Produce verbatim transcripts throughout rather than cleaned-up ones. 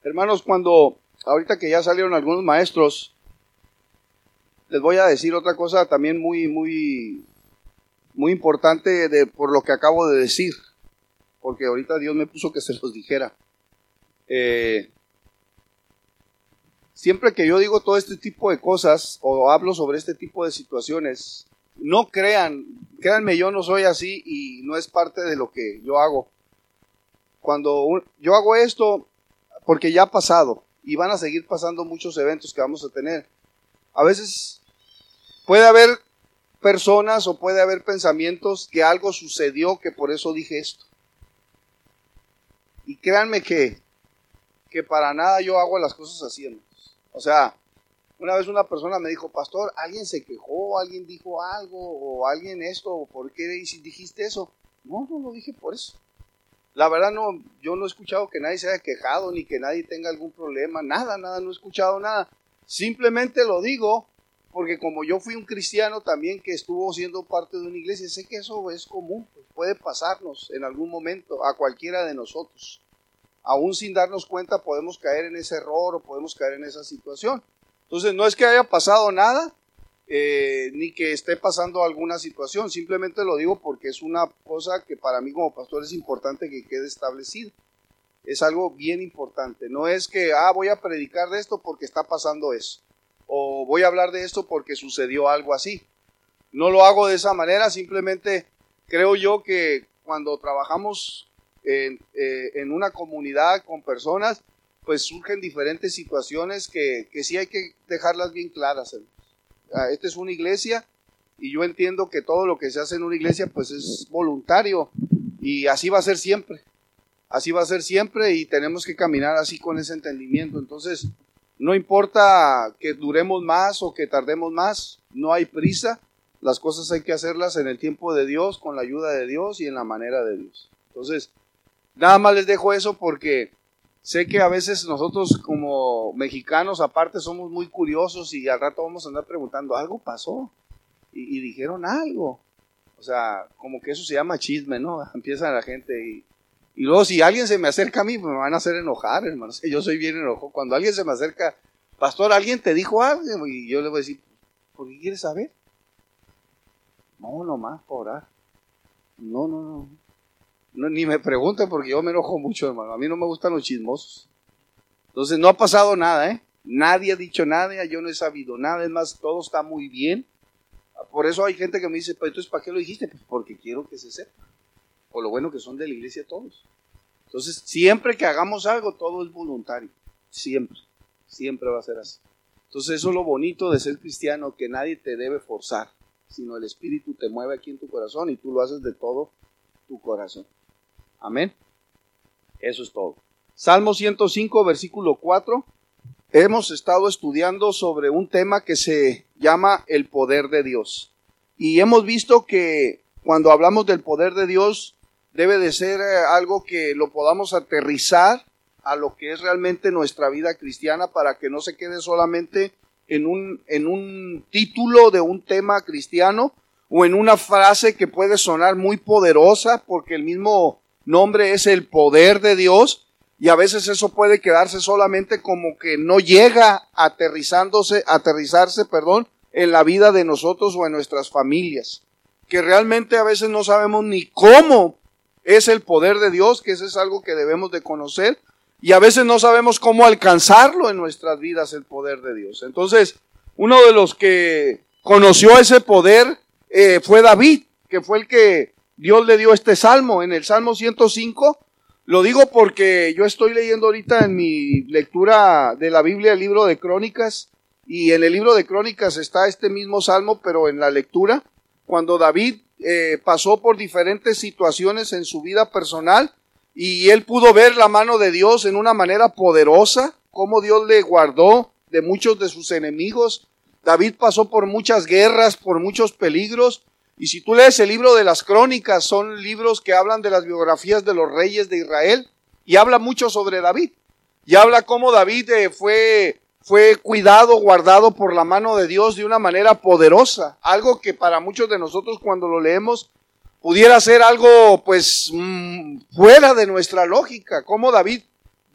Hermanos, cuando ahorita que ya salieron algunos maestros, les voy a decir otra cosa también muy, muy, muy importante de, por lo que acabo de decir, porque ahorita Dios me puso que se los dijera. Eh, siempre que yo digo todo este tipo de cosas o hablo sobre este tipo de situaciones, no crean, créanme, yo no soy así y no es parte de lo que yo hago. Cuando un, yo hago esto, porque ya ha pasado y van a seguir pasando muchos eventos que vamos a tener. A veces puede haber personas o puede haber pensamientos que algo sucedió que por eso dije esto. Y créanme que, que para nada yo hago las cosas así, hermanos. O sea, una vez una persona me dijo, pastor, alguien se quejó, alguien dijo algo, o alguien esto, ¿por qué dijiste eso? No, no lo dije por eso. La verdad no, yo no he escuchado que nadie se haya quejado, ni que nadie tenga algún problema, nada, nada, no he escuchado nada. Simplemente lo digo porque como yo fui un cristiano también que estuvo siendo parte de una iglesia, sé que eso es común, pues puede pasarnos en algún momento a cualquiera de nosotros. Aún sin darnos cuenta podemos caer en ese error o podemos caer en esa situación. Entonces no es que haya pasado nada, Eh, ni que esté pasando alguna situación, simplemente lo digo porque es una cosa que para mí como pastor es importante que quede establecido. Es algo bien importante, no es que ah, voy a predicar de esto porque está pasando eso, o voy a hablar de esto porque sucedió algo así. No lo hago de esa manera, simplemente creo yo que cuando trabajamos en, eh, en una comunidad con personas, pues surgen diferentes situaciones que, que sí hay que dejarlas bien claras. Esta es una iglesia y yo entiendo que todo lo que se hace en una iglesia pues es voluntario y así va a ser siempre, así va a ser siempre y tenemos que caminar así con ese entendimiento. Entonces no importa que duremos más o que tardemos más, no hay prisa, las cosas hay que hacerlas en el tiempo de Dios, con la ayuda de Dios y en la manera de Dios. Entonces nada más les dejo eso porque sé que a veces nosotros como mexicanos aparte somos muy curiosos y al rato vamos a andar preguntando, algo pasó y, y dijeron algo. O sea, como que eso se llama chisme, ¿no? Empieza la gente y, y luego si alguien se me acerca a mí me van a hacer enojar, hermano. Yo soy bien enojado. Cuando alguien se me acerca, pastor, ¿alguien te dijo algo? Y yo le voy a decir, ¿por qué quieres saber? No, nomás por orar. No, no, no. No, ni me pregunten porque yo me enojo mucho, hermano. A mí no me gustan los chismosos. Entonces no ha pasado nada, ¿eh? Nadie ha dicho nada, yo no he sabido nada. Es más, todo está muy bien. Por eso hay gente que me dice, pues entonces ¿para qué lo dijiste? Pues porque quiero que se sepa. Por lo bueno que son de la iglesia todos. Entonces siempre que hagamos algo, todo es voluntario. Siempre. Siempre va a ser así. Entonces eso es lo bonito de ser cristiano, que nadie te debe forzar, sino el Espíritu te mueve aquí en tu corazón y tú lo haces de todo tu corazón. Amén. Eso es todo. Salmo ciento cinco, versículo cuatro. Hemos estado estudiando sobre un tema que se llama el poder de Dios. Y hemos visto que cuando hablamos del poder de Dios, debe de ser algo que lo podamos aterrizar a lo que es realmente nuestra vida cristiana para que no se quede solamente en un, en un título de un tema cristiano o en una frase que puede sonar muy poderosa porque el mismo nombre es el poder de Dios y a veces eso puede quedarse solamente como que no llega aterrizándose, aterrizarse, perdón, en la vida de nosotros o en nuestras familias, que realmente a veces no sabemos ni cómo es el poder de Dios, que eso es algo que debemos de conocer y a veces no sabemos cómo alcanzarlo en nuestras vidas, el poder de Dios. Entonces, uno de los que conoció ese poder eh, fue David, que fue el que Dios le dio este salmo, en el Salmo ciento cinco, lo digo porque yo estoy leyendo ahorita en mi lectura de la Biblia el libro de Crónicas, y en el libro de Crónicas está este mismo salmo, pero en la lectura, cuando David eh, pasó por diferentes situaciones en su vida personal, y él pudo ver la mano de Dios en una manera poderosa, cómo Dios le guardó de muchos de sus enemigos. David pasó por muchas guerras, por muchos peligros, y si tú lees el libro de las Crónicas, son libros que hablan de las biografías de los reyes de Israel, y habla mucho sobre David, y habla cómo David eh, fue, fue cuidado, guardado por la mano de Dios de una manera poderosa, algo que para muchos de nosotros cuando lo leemos, pudiera ser algo pues mmm, fuera de nuestra lógica, cómo David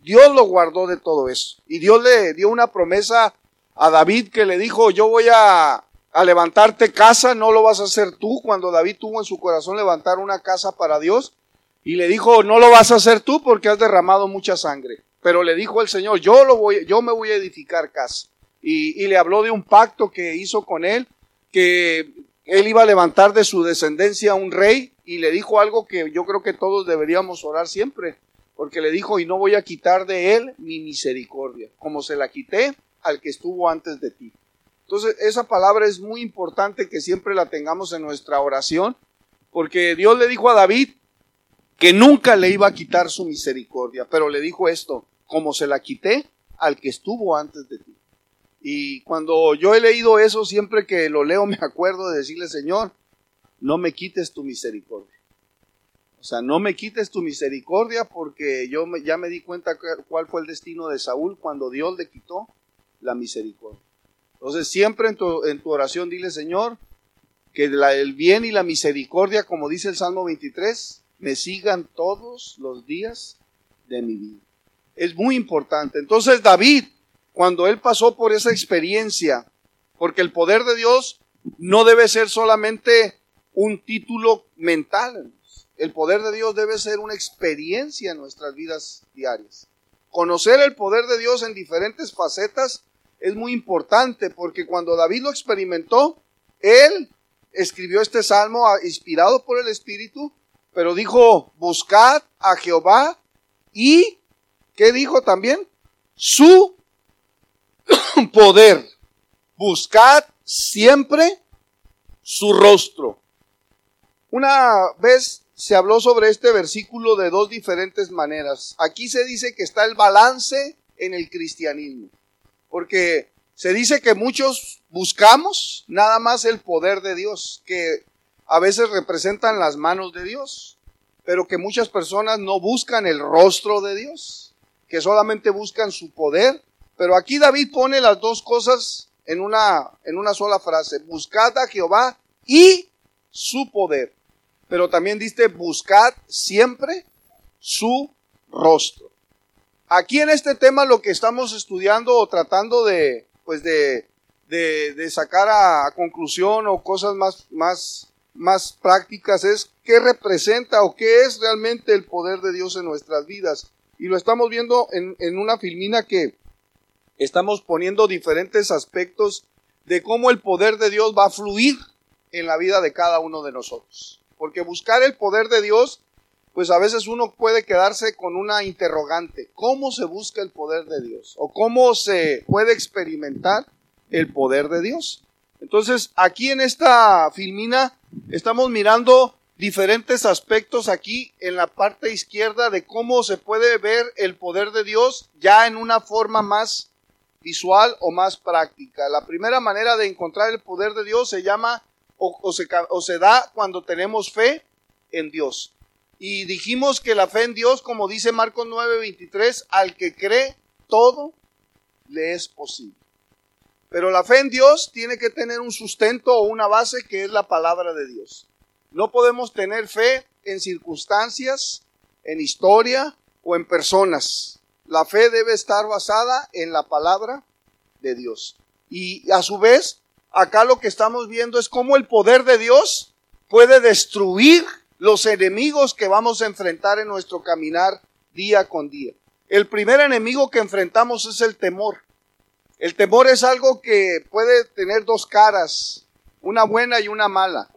Dios lo guardó de todo eso. Y Dios le dio una promesa a David que le dijo, yo voy a, a levantarte casa, no lo vas a hacer tú. Cuando David tuvo en su corazón levantar una casa para Dios, y le dijo, no lo vas a hacer tú porque has derramado mucha sangre. Pero le dijo el Señor, yo, lo voy, yo me voy a edificar casa. Y, y le habló de un pacto que hizo con él, que él iba a levantar de su descendencia un rey, y le dijo algo que yo creo que todos deberíamos orar siempre, porque le dijo, y no voy a quitar de él mi misericordia, como se la quité al que estuvo antes de ti. Entonces, esa palabra es muy importante que siempre la tengamos en nuestra oración, porque Dios le dijo a David que nunca le iba a quitar su misericordia, pero le dijo esto, como se la quité al que estuvo antes de ti. Y cuando yo he leído eso, siempre que lo leo me acuerdo de decirle, Señor, no me quites tu misericordia. O sea, no me quites tu misericordia, porque yo me, ya me di cuenta cuál fue el destino de Saúl cuando Dios le quitó la misericordia. Entonces siempre en tu, en tu oración dile, Señor, que la, el bien y la misericordia, como dice el Salmo veintitrés, me sigan todos los días de mi vida. Es muy importante. Entonces David, cuando él pasó por esa experiencia, porque el poder de Dios no debe ser solamente un título mental, el poder de Dios debe ser una experiencia en nuestras vidas diarias. Conocer el poder de Dios en diferentes facetas es muy importante, porque cuando David lo experimentó, él escribió este salmo inspirado por el Espíritu, pero dijo, buscad a Jehová y, ¿qué dijo también? Su poder. Buscad siempre su rostro. Una vez se habló sobre este versículo de dos diferentes maneras. Aquí se dice que está el balance en el cristianismo, porque se dice que muchos buscamos nada más el poder de Dios, que a veces representan las manos de Dios, pero que muchas personas no buscan el rostro de Dios, que solamente buscan su poder. Pero aquí David pone las dos cosas en una, en una sola frase: buscad a Jehová y su poder. Pero también dice, buscad siempre su rostro. Aquí en este tema lo que estamos estudiando o tratando de, pues de, de, de sacar a, a conclusión o cosas más, más, más prácticas es qué representa o qué es realmente el poder de Dios en nuestras vidas. Y lo estamos viendo en, en una filmina que estamos poniendo diferentes aspectos de cómo el poder de Dios va a fluir en la vida de cada uno de nosotros. Porque buscar el poder de Dios, pues a veces uno puede quedarse con una interrogante. ¿Cómo se busca el poder de Dios? ¿O cómo se puede experimentar el poder de Dios? Entonces, aquí en esta filmina estamos mirando diferentes aspectos aquí en la parte izquierda de cómo se puede ver el poder de Dios ya en una forma más visual o más práctica. La primera manera de encontrar el poder de Dios se llama o, o, se, o se da cuando tenemos fe en Dios. Y dijimos que la fe en Dios, como dice Marcos nueve veintitrés, al que cree todo le es posible. Pero la fe en Dios tiene que tener un sustento o una base que es la palabra de Dios. No podemos tener fe en circunstancias, en historia o en personas. La fe debe estar basada en la palabra de Dios. Y a su vez, acá lo que estamos viendo es cómo el poder de Dios puede destruir los enemigos que vamos a enfrentar en nuestro caminar día con día. El primer enemigo que enfrentamos es el temor. El temor es algo que puede tener dos caras, una buena y una mala.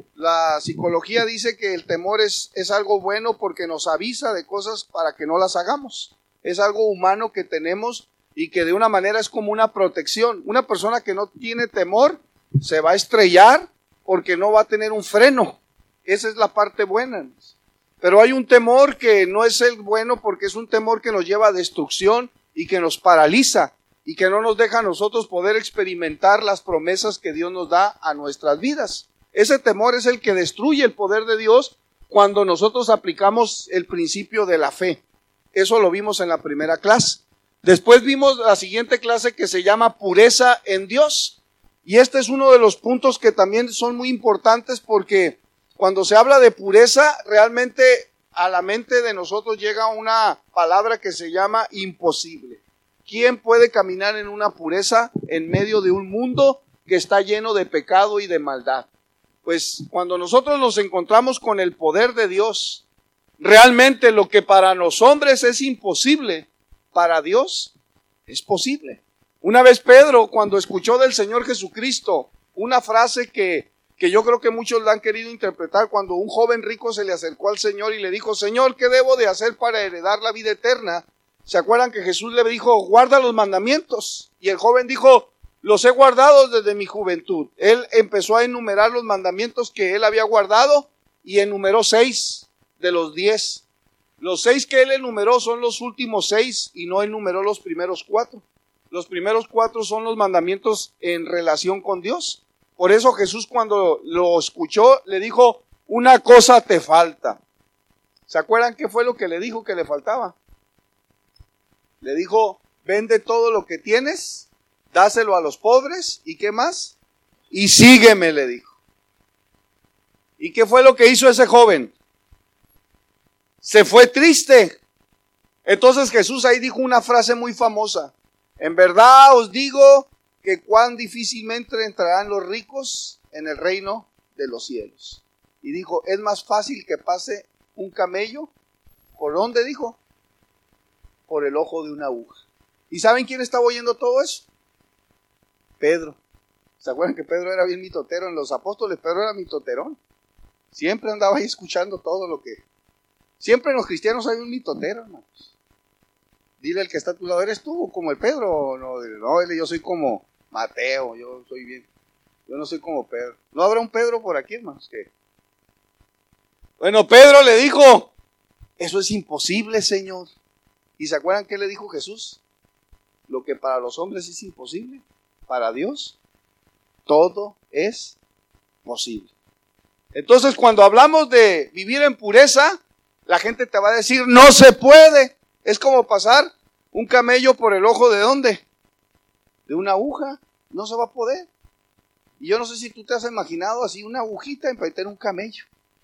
La psicología dice que el temor es, es algo bueno porque nos avisa de cosas para que no las hagamos. Es algo humano que tenemos y que de una manera es como una protección. Una persona que no tiene temor se va a estrellar porque no va a tener un freno. Esa es la parte buena. Pero hay un temor que no es el bueno porque es un temor que nos lleva a destrucción y que nos paraliza y que no nos deja a nosotros poder experimentar las promesas que Dios nos da a nuestras vidas. Ese temor es el que destruye el poder de Dios cuando nosotros aplicamos el principio de la fe. Eso lo vimos en la primera clase. Después vimos la siguiente clase que se llama pureza en Dios. Y este es uno de los puntos que también son muy importantes porque cuando se habla de pureza, realmente a la mente de nosotros llega una palabra que se llama imposible. ¿Quién puede caminar en una pureza en medio de un mundo que está lleno de pecado y de maldad? Pues cuando nosotros nos encontramos con el poder de Dios, realmente lo que para los hombres es imposible, para Dios es posible. Una vez Pedro, cuando escuchó del Señor Jesucristo una frase que, que yo creo que muchos la han querido interpretar, cuando un joven rico se le acercó al Señor y le dijo: Señor, ¿qué debo de hacer para heredar la vida eterna? ¿Se acuerdan que Jesús le dijo: guarda los mandamientos? Y el joven dijo: los he guardado desde mi juventud. Él empezó a enumerar los mandamientos que él había guardado y enumeró seis de los diez. Los seis que él enumeró son los últimos seis y no enumeró los primeros cuatro. Los primeros cuatro son los mandamientos en relación con Dios. Por eso Jesús, cuando lo escuchó, le dijo: una cosa te falta. ¿Se acuerdan qué fue lo que le dijo que le faltaba? Le dijo: vende todo lo que tienes, dáselo a los pobres, ¿y qué más? Y sígueme, le dijo. ¿Y qué fue lo que hizo ese joven? Se fue triste. Entonces Jesús ahí dijo una frase muy famosa: en verdad os digo que cuán difícilmente entrarán los ricos en el reino de los cielos. Y dijo: es más fácil que pase un camello, ¿por dónde dijo? Por el ojo de una aguja. ¿Y saben quién estaba oyendo todo eso? Pedro. ¿Se acuerdan que Pedro era bien mitotero? En los apóstoles Pedro era mitoterón. Siempre andaba ahí escuchando todo lo que... Siempre en los cristianos hay un mitotero, hermanos. Dile al que está a tu lado: ¿eres tú como el Pedro? No, no, yo soy como Mateo, yo soy bien. Yo no soy como Pedro. ¿No habrá un Pedro por aquí, hermanos? ¿Qué? Bueno, Pedro le dijo: eso es imposible, Señor. ¿Y se acuerdan qué le dijo Jesús? Lo que para los hombres es imposible, para Dios todo es posible. Entonces, cuando hablamos de vivir en pureza, la gente te va a decir: no se puede. Es como pasar un camello por el ojo de ¿dónde? De una aguja. No se va a poder. Y yo no sé si tú te has imaginado así una agujita en meter un camello.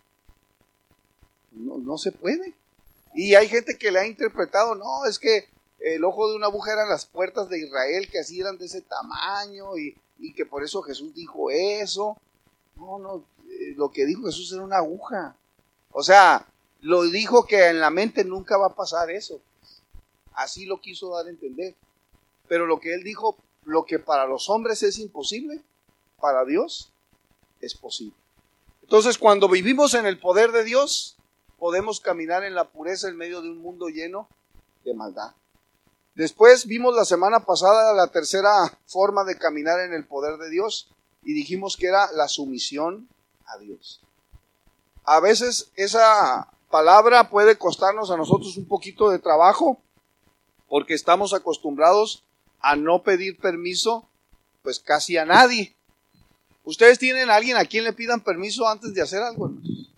No, no se puede. Y hay gente que le ha interpretado: no, es que el ojo de una aguja eran las puertas de Israel, que así eran de ese tamaño, y, y que por eso Jesús dijo eso. No, no, eh, lo que dijo Jesús era una aguja. O sea, lo dijo que en la mente nunca va a pasar eso. Así lo quiso dar a entender. Pero lo que él dijo, lo que para los hombres es imposible, para Dios es posible. Entonces, cuando vivimos en el poder de Dios, podemos caminar en la pureza en medio de un mundo lleno de maldad. Después vimos la semana pasada la tercera forma de caminar en el poder de Dios y dijimos que era la sumisión a Dios. A veces esa palabra puede costarnos a nosotros un poquito de trabajo porque estamos acostumbrados a no pedir permiso pues casi a nadie. ¿Ustedes tienen a alguien a quien le pidan permiso antes de hacer algo?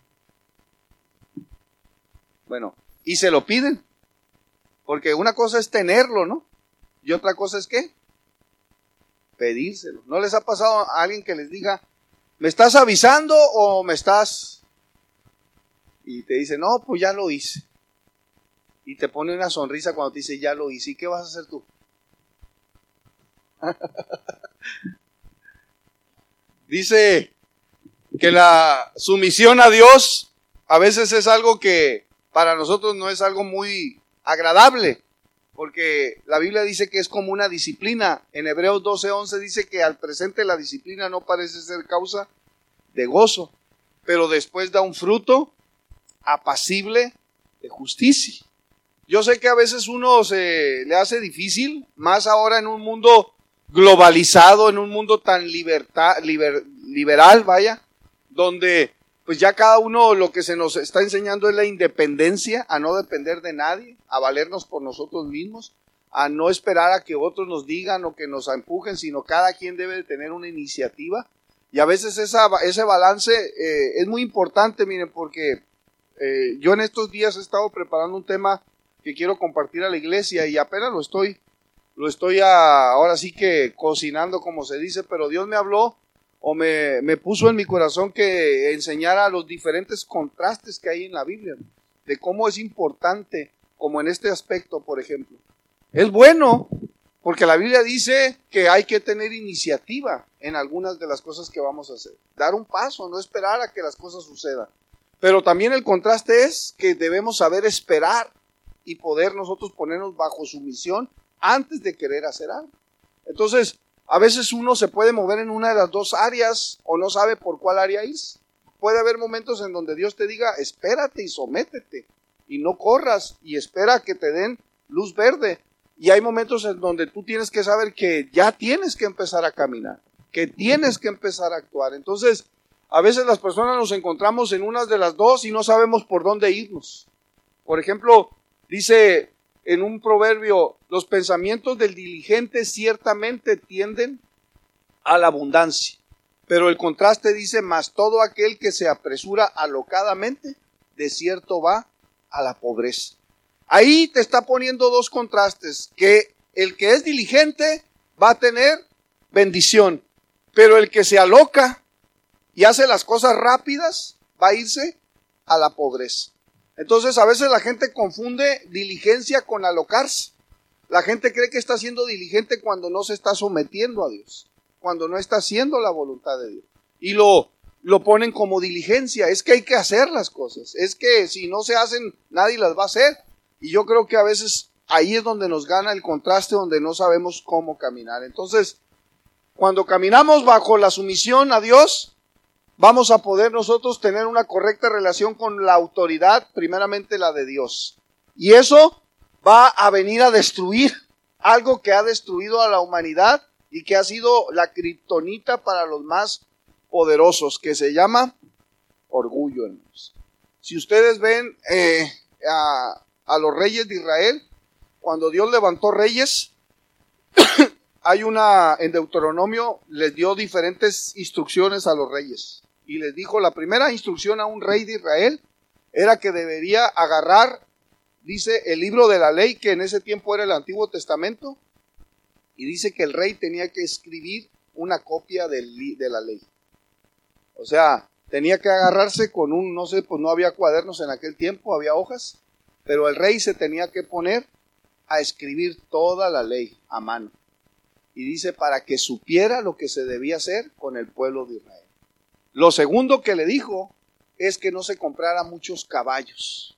Bueno, y se lo piden. Porque una cosa es tenerlo, ¿no? Y otra cosa es ¿qué? Pedírselo. ¿No les ha pasado a alguien que les diga: ¿me estás avisando o me estás? Y te dice: no, pues ya lo hice. Y te pone una sonrisa cuando te dice: ya lo hice. ¿Y qué vas a hacer tú? Dice que la sumisión a Dios a veces es algo que para nosotros no es algo muy agradable, porque la Biblia dice que es como una disciplina. En Hebreos doce once dice que al presente la disciplina no parece ser causa de gozo, pero después da un fruto apacible de justicia. Yo sé que a veces uno se le hace difícil, más ahora en un mundo globalizado, en un mundo tan libertad, liber, liberal, vaya, donde pues ya cada uno lo que se nos está enseñando es la independencia, a no depender de nadie, a valernos por nosotros mismos, a no esperar a que otros nos digan o que nos empujen, sino cada quien debe de tener una iniciativa. Y a veces esa, ese balance eh, es muy importante, miren, porque eh, yo en estos días he estado preparando un tema que quiero compartir a la iglesia y apenas lo estoy, lo estoy a, ahora sí que cocinando, como se dice, pero Dios me habló o me, me puso en mi corazón que enseñara los diferentes contrastes que hay en la Biblia. de cómo es importante, como en este aspecto, por ejemplo. Es bueno, porque la Biblia dice que hay que tener iniciativa en algunas de las cosas que vamos a hacer. Dar un paso, no esperar a que las cosas sucedan. Pero también el contraste es que debemos saber esperar y poder nosotros ponernos bajo sumisión antes de querer hacer algo. Entonces, a veces uno se puede mover en una de las dos áreas o no sabe por cuál área ir. Puede haber momentos en donde Dios te diga, espérate y sométete y no corras y espera que te den luz verde. Y hay momentos en donde tú tienes que saber que ya tienes que empezar a caminar, que tienes que empezar a actuar. Entonces, a veces las personas nos encontramos en unas de las dos y no sabemos por dónde irnos. Por ejemplo, dice en un proverbio, los pensamientos del diligente ciertamente tienden a la abundancia. Pero el contraste dice, mas todo aquel que se apresura alocadamente, de cierto va a la pobreza. Ahí te está poniendo dos contrastes, que el que es diligente va a tener bendición, pero el que se aloca y hace las cosas rápidas va a irse a la pobreza. Entonces a veces la gente confunde diligencia con alocarse. La gente cree que está siendo diligente cuando no se está sometiendo a Dios, cuando no está haciendo la voluntad de Dios. Y lo, lo ponen como diligencia. Es que hay que hacer las cosas. Es que si no se hacen, nadie las va a hacer. Y yo creo que a veces ahí es donde nos gana el contraste, donde no sabemos cómo caminar. Entonces, cuando caminamos bajo la sumisión a Dios, vamos a poder nosotros tener una correcta relación con la autoridad, primeramente la de Dios. Y eso va a venir a destruir algo que ha destruido a la humanidad y que ha sido la kriptonita para los más poderosos, que se llama orgullo, hermanos. Si ustedes ven eh, a, a los reyes de Israel, cuando Dios levantó reyes, hay una, en Deuteronomio les dio diferentes instrucciones a los reyes. Y les dijo, la primera instrucción a un rey de Israel era que debería agarrar, dice, el libro de la ley, que en ese tiempo era el Antiguo Testamento, y dice que el rey tenía que escribir una copia del, de la ley. O sea, tenía que agarrarse con un, no sé, pues no había cuadernos en aquel tiempo, había hojas, pero el rey se tenía que poner a escribir toda la ley a mano. Y dice, para que supiera lo que se debía hacer con el pueblo de Israel. Lo segundo que le dijo es que no se comprara muchos caballos.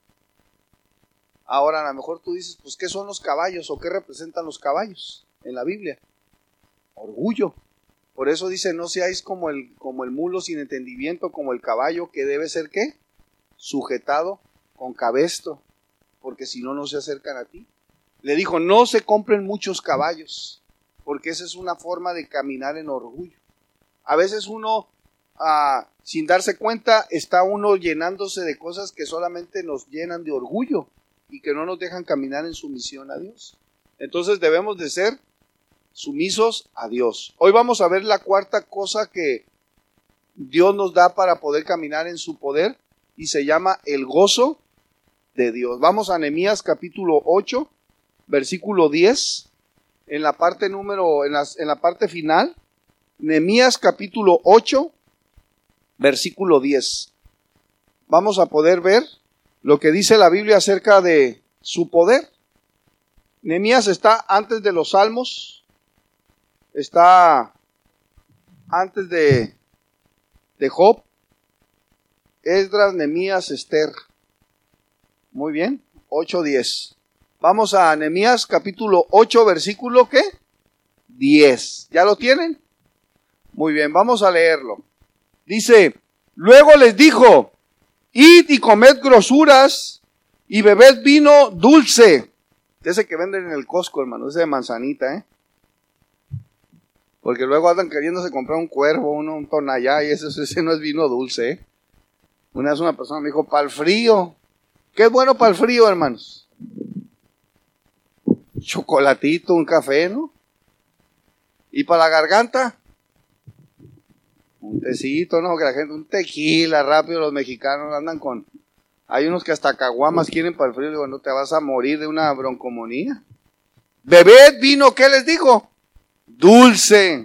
Ahora, a lo mejor tú dices, pues, ¿qué son los caballos o qué representan los caballos en la Biblia? Orgullo. Por eso dice, no seáis como el, como el mulo sin entendimiento, como el caballo, que debe ser, ¿qué? Sujetado con cabestro, porque si no, no se acercan a ti. Le dijo, no se compren muchos caballos, porque esa es una forma de caminar en orgullo. A veces uno, ah, sin darse cuenta, está uno llenándose de cosas que solamente nos llenan de orgullo y que no nos dejan caminar en sumisión a Dios. Entonces debemos de ser sumisos a Dios. Hoy vamos a ver la cuarta cosa que Dios nos da para poder caminar en su poder y se llama el gozo de Dios. Vamos a Nehemías capítulo ocho, versículo diez, en la parte número, en la, en la parte final. Nehemías capítulo ocho, versículo diez. Vamos a poder ver lo que dice la Biblia acerca de su poder. Nehemías está antes de los Salmos, está antes de, de Job, Esdras, Nehemías, Esther. Muy bien, ocho diez. Vamos a Nehemías capítulo ocho, versículo ¿qué? diez. ¿Ya lo tienen? Muy bien, vamos a leerlo. Dice, luego les dijo, id y comed grosuras y bebed vino dulce. Ese que venden en el Costco, hermano, ese de manzanita, ¿eh? Porque luego andan queriéndose comprar un cuervo, uno, un tonallá, y ese, ese no es vino dulce, ¿eh? Una vez una persona me dijo, para el frío. ¿Qué es bueno para el frío, hermanos? Chocolatito, un café, ¿no? ¿Y para la garganta? Un tecito, ¿no? Que la gente, un tequila rápido, los mexicanos andan con... Hay unos que hasta caguamas quieren para el frío. Digo, no te vas a morir de una broncomonía. Bebed vino, ¿qué les digo? Dulce.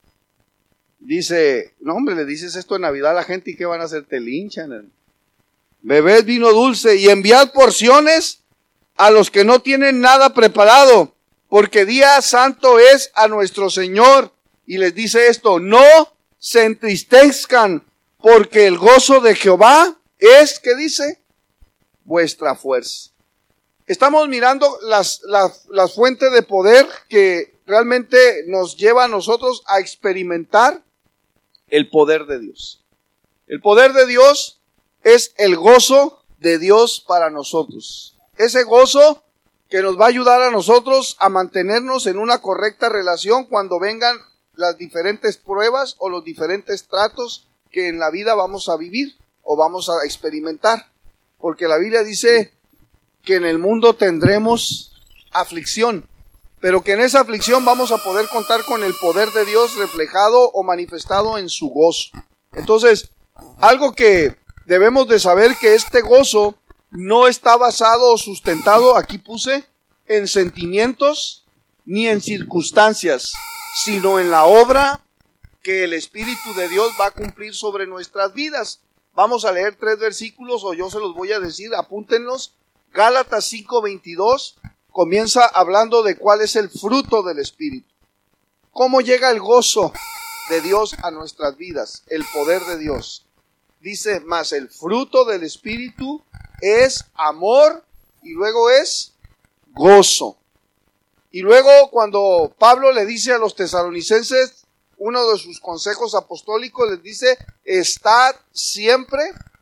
Dice, no hombre, le dices esto en Navidad a la gente y ¿qué van a hacer? Te linchan. bebed vino dulce y enviad porciones a los que no tienen nada preparado, porque día santo es a nuestro Señor. Y les dice esto, no se entristezcan, porque el gozo de Jehová es, ¿qué dice? Vuestra fuerza. Estamos mirando las, las, las fuentes de poder que realmente nos lleva a nosotros a experimentar el poder de Dios. El poder de Dios es el gozo de Dios para nosotros. Ese gozo que nos va a ayudar a nosotros a mantenernos en una correcta relación cuando vengan las diferentes pruebas o los diferentes tratos que en la vida vamos a vivir o vamos a experimentar. Porque la Biblia dice que en el mundo tendremos aflicción, pero que en esa aflicción vamos a poder contar con el poder de Dios reflejado o manifestado en su gozo. Entonces, algo que debemos de saber que este gozo no está basado o sustentado, aquí puse, en sentimientos ni en circunstancias, sino en la obra que el Espíritu de Dios va a cumplir sobre nuestras vidas. Vamos a leer tres versículos o yo se los voy a decir, apúntenlos. Gálatas cinco veintidós comienza hablando de cuál es el fruto del Espíritu. ¿Cómo llega el gozo de Dios a nuestras vidas? El poder de Dios. Dice, más el fruto del Espíritu es amor y luego es gozo. Y luego cuando Pablo le dice a los tesalonicenses, uno de sus consejos apostólicos les dice, estad siempre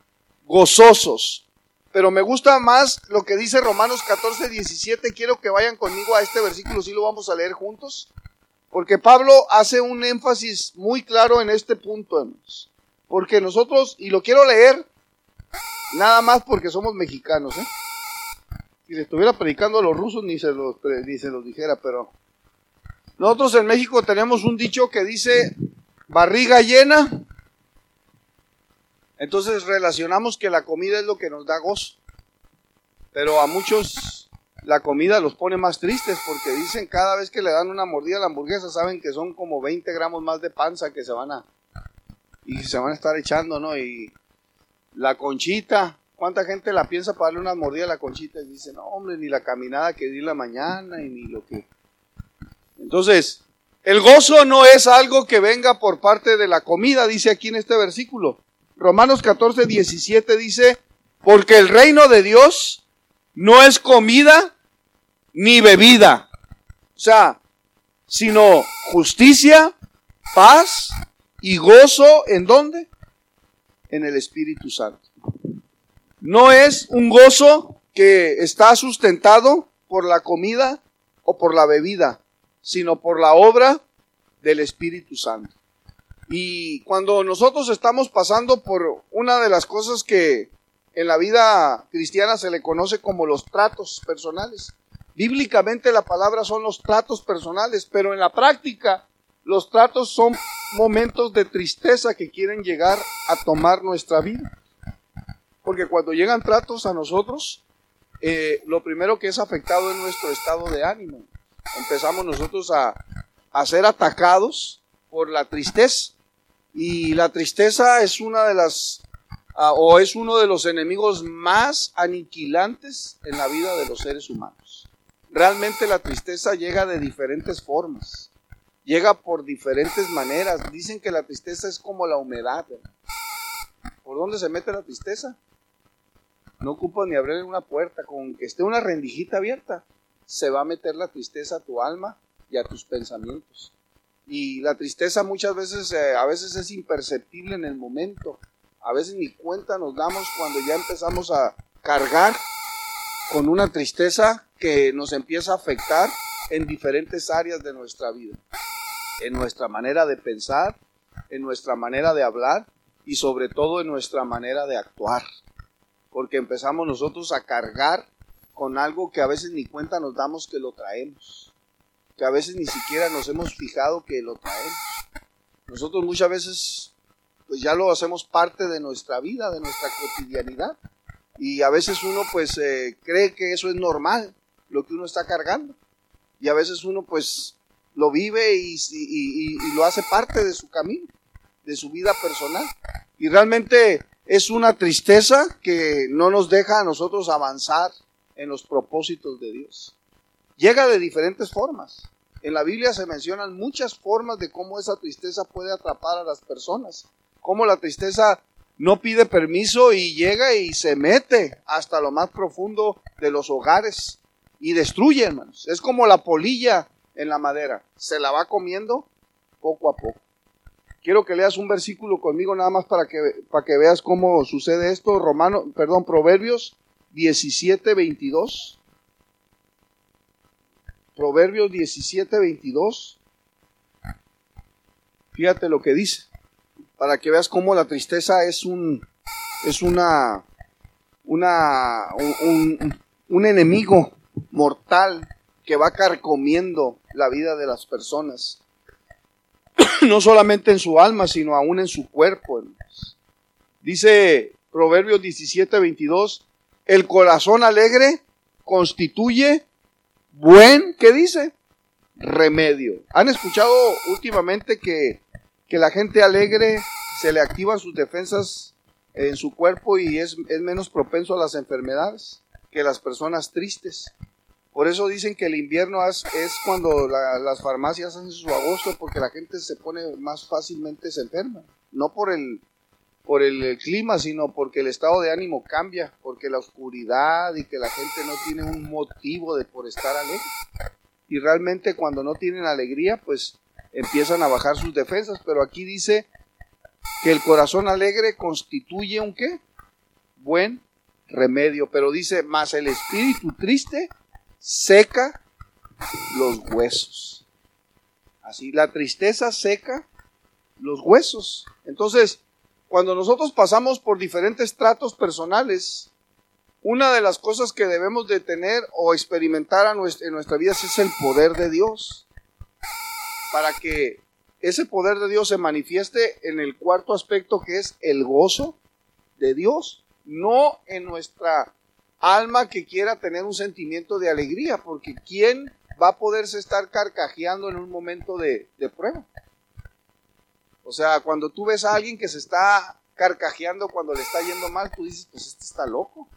gozosos. Pero me gusta más lo que dice Romanos catorce diecisiete. Quiero que vayan conmigo a este versículo, si lo vamos a leer juntos. Porque Pablo hace un énfasis muy claro en este punto, hermanos. Porque nosotros, y lo quiero leer, nada más porque somos mexicanos, ¿eh? Si le estuviera predicando a los rusos ni se los, ni se los dijera, pero nosotros en México tenemos un dicho que dice, barriga llena. Entonces relacionamos que la comida es lo que nos da gozo. Pero a muchos la comida los pone más tristes porque dicen cada vez que le dan una mordida a la hamburguesa saben que son como veinte gramos más de panza que se van a y se van a estar echando, ¿no? Y la conchita, ¿cuánta gente la piensa para darle una mordida a la conchita? Y dice, no hombre, ni la caminada que di la mañana y ni lo que... Entonces, el gozo no es algo que venga por parte de la comida, dice aquí en este versículo. Romanos catorce diecisiete dice, porque el reino de Dios no es comida ni bebida, o sea, sino justicia, paz y gozo, ¿en dónde? En el Espíritu Santo. No es un gozo que está sustentado por la comida o por la bebida, sino por la obra del Espíritu Santo. Y cuando nosotros estamos pasando por una de las cosas que en la vida cristiana se le conoce como los tratos personales. Bíblicamente la palabra son los tratos personales, pero en la práctica los tratos son momentos de tristeza que quieren llegar a tomar nuestra vida. Porque cuando llegan tratos a nosotros, eh, lo primero que es afectado es nuestro estado de ánimo. Empezamos nosotros a, a ser atacados por la tristeza. Y la tristeza es una de las, uh, o es uno de los enemigos más aniquilantes en la vida de los seres humanos. Realmente la tristeza llega de diferentes formas, llega por diferentes maneras. Dicen que la tristeza es como la humedad, ¿verdad? ¿Por dónde se mete la tristeza? No ocupa ni abrir una puerta, con que esté una rendijita abierta, se va a meter la tristeza a tu alma y a tus pensamientos. Y la tristeza muchas veces, eh, a veces es imperceptible en el momento. A veces ni cuenta nos damos cuando ya empezamos a cargar con una tristeza que nos empieza a afectar en diferentes áreas de nuestra vida. En nuestra manera de pensar, en nuestra manera de hablar y sobre todo en nuestra manera de actuar. Porque empezamos nosotros a cargar con algo que a veces ni cuenta nos damos que lo traemos. Que a veces ni siquiera nos hemos fijado que lo traemos. Nosotros muchas veces pues ya lo hacemos parte de nuestra vida, de nuestra cotidianidad. Y a veces uno pues eh, cree que eso es normal, lo que uno está cargando. Y a veces uno pues lo vive y, y, y, y lo hace parte de su camino, de su vida personal. Y realmente es una tristeza que no nos deja a nosotros avanzar en los propósitos de Dios. Llega de diferentes formas. En la Biblia se mencionan muchas formas de cómo esa tristeza puede atrapar a las personas. Cómo la tristeza no pide permiso y llega y se mete hasta lo más profundo de los hogares y destruye, hermanos. Es como la polilla en la madera. Se la va comiendo poco a poco. Quiero que leas un versículo conmigo nada más para que, para que veas cómo sucede esto. Romano, perdón, Proverbios diecisiete, veintidós. Proverbios diecisiete, veintidós. Fíjate lo que dice, para que veas cómo la tristeza es un es una una un, un, un enemigo mortal que va carcomiendo la vida de las personas, no solamente en su alma, sino aún en su cuerpo. Dice Proverbios diecisiete, veintidós, el corazón alegre constituye buen, ¿qué dice? Remedio. ¿Han escuchado últimamente que, que la gente alegre se le activan sus defensas en su cuerpo y es, es menos propenso a las enfermedades que las personas tristes? Por eso dicen que el invierno es, es cuando la, las farmacias hacen su agosto, porque la gente se pone más fácilmente se enferma. No por el, por el clima, sino porque el estado de ánimo cambia, porque la oscuridad y que la gente no tiene un motivo de por estar alegre. Y realmente cuando no tienen alegría, pues empiezan a bajar sus defensas. Pero aquí dice que el corazón alegre constituye un ¿qué? Buen remedio. Pero dice, más el espíritu triste seca los huesos. Así, la tristeza seca los huesos. Entonces, cuando nosotros pasamos por diferentes tratos personales, una de las cosas que debemos de tener o experimentar a nuestra, en nuestra vida es el poder de Dios. Para que ese poder de Dios se manifieste en el cuarto aspecto, que es el gozo de Dios. No en nuestra alma que quiera tener un sentimiento de alegría, porque ¿quién va a poderse estar carcajeando en un momento de, de prueba? O sea, cuando tú ves a alguien que se está carcajeando cuando le está yendo mal, tú dices, pues este está loco.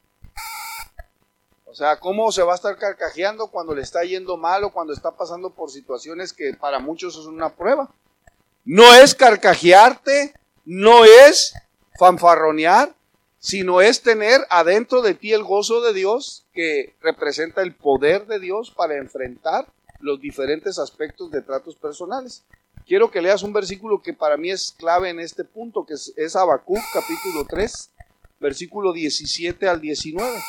O sea, ¿cómo se va a estar carcajeando cuando le está yendo mal o cuando está pasando por situaciones que para muchos es una prueba? No es carcajearte, no es fanfarronear, sino es tener adentro de ti el gozo de Dios, que representa el poder de Dios para enfrentar los diferentes aspectos de tratos personales. Quiero que leas un versículo que para mí es clave en este punto, que es, es Habacuc, capítulo tres, versículo diecisiete al diecinueve.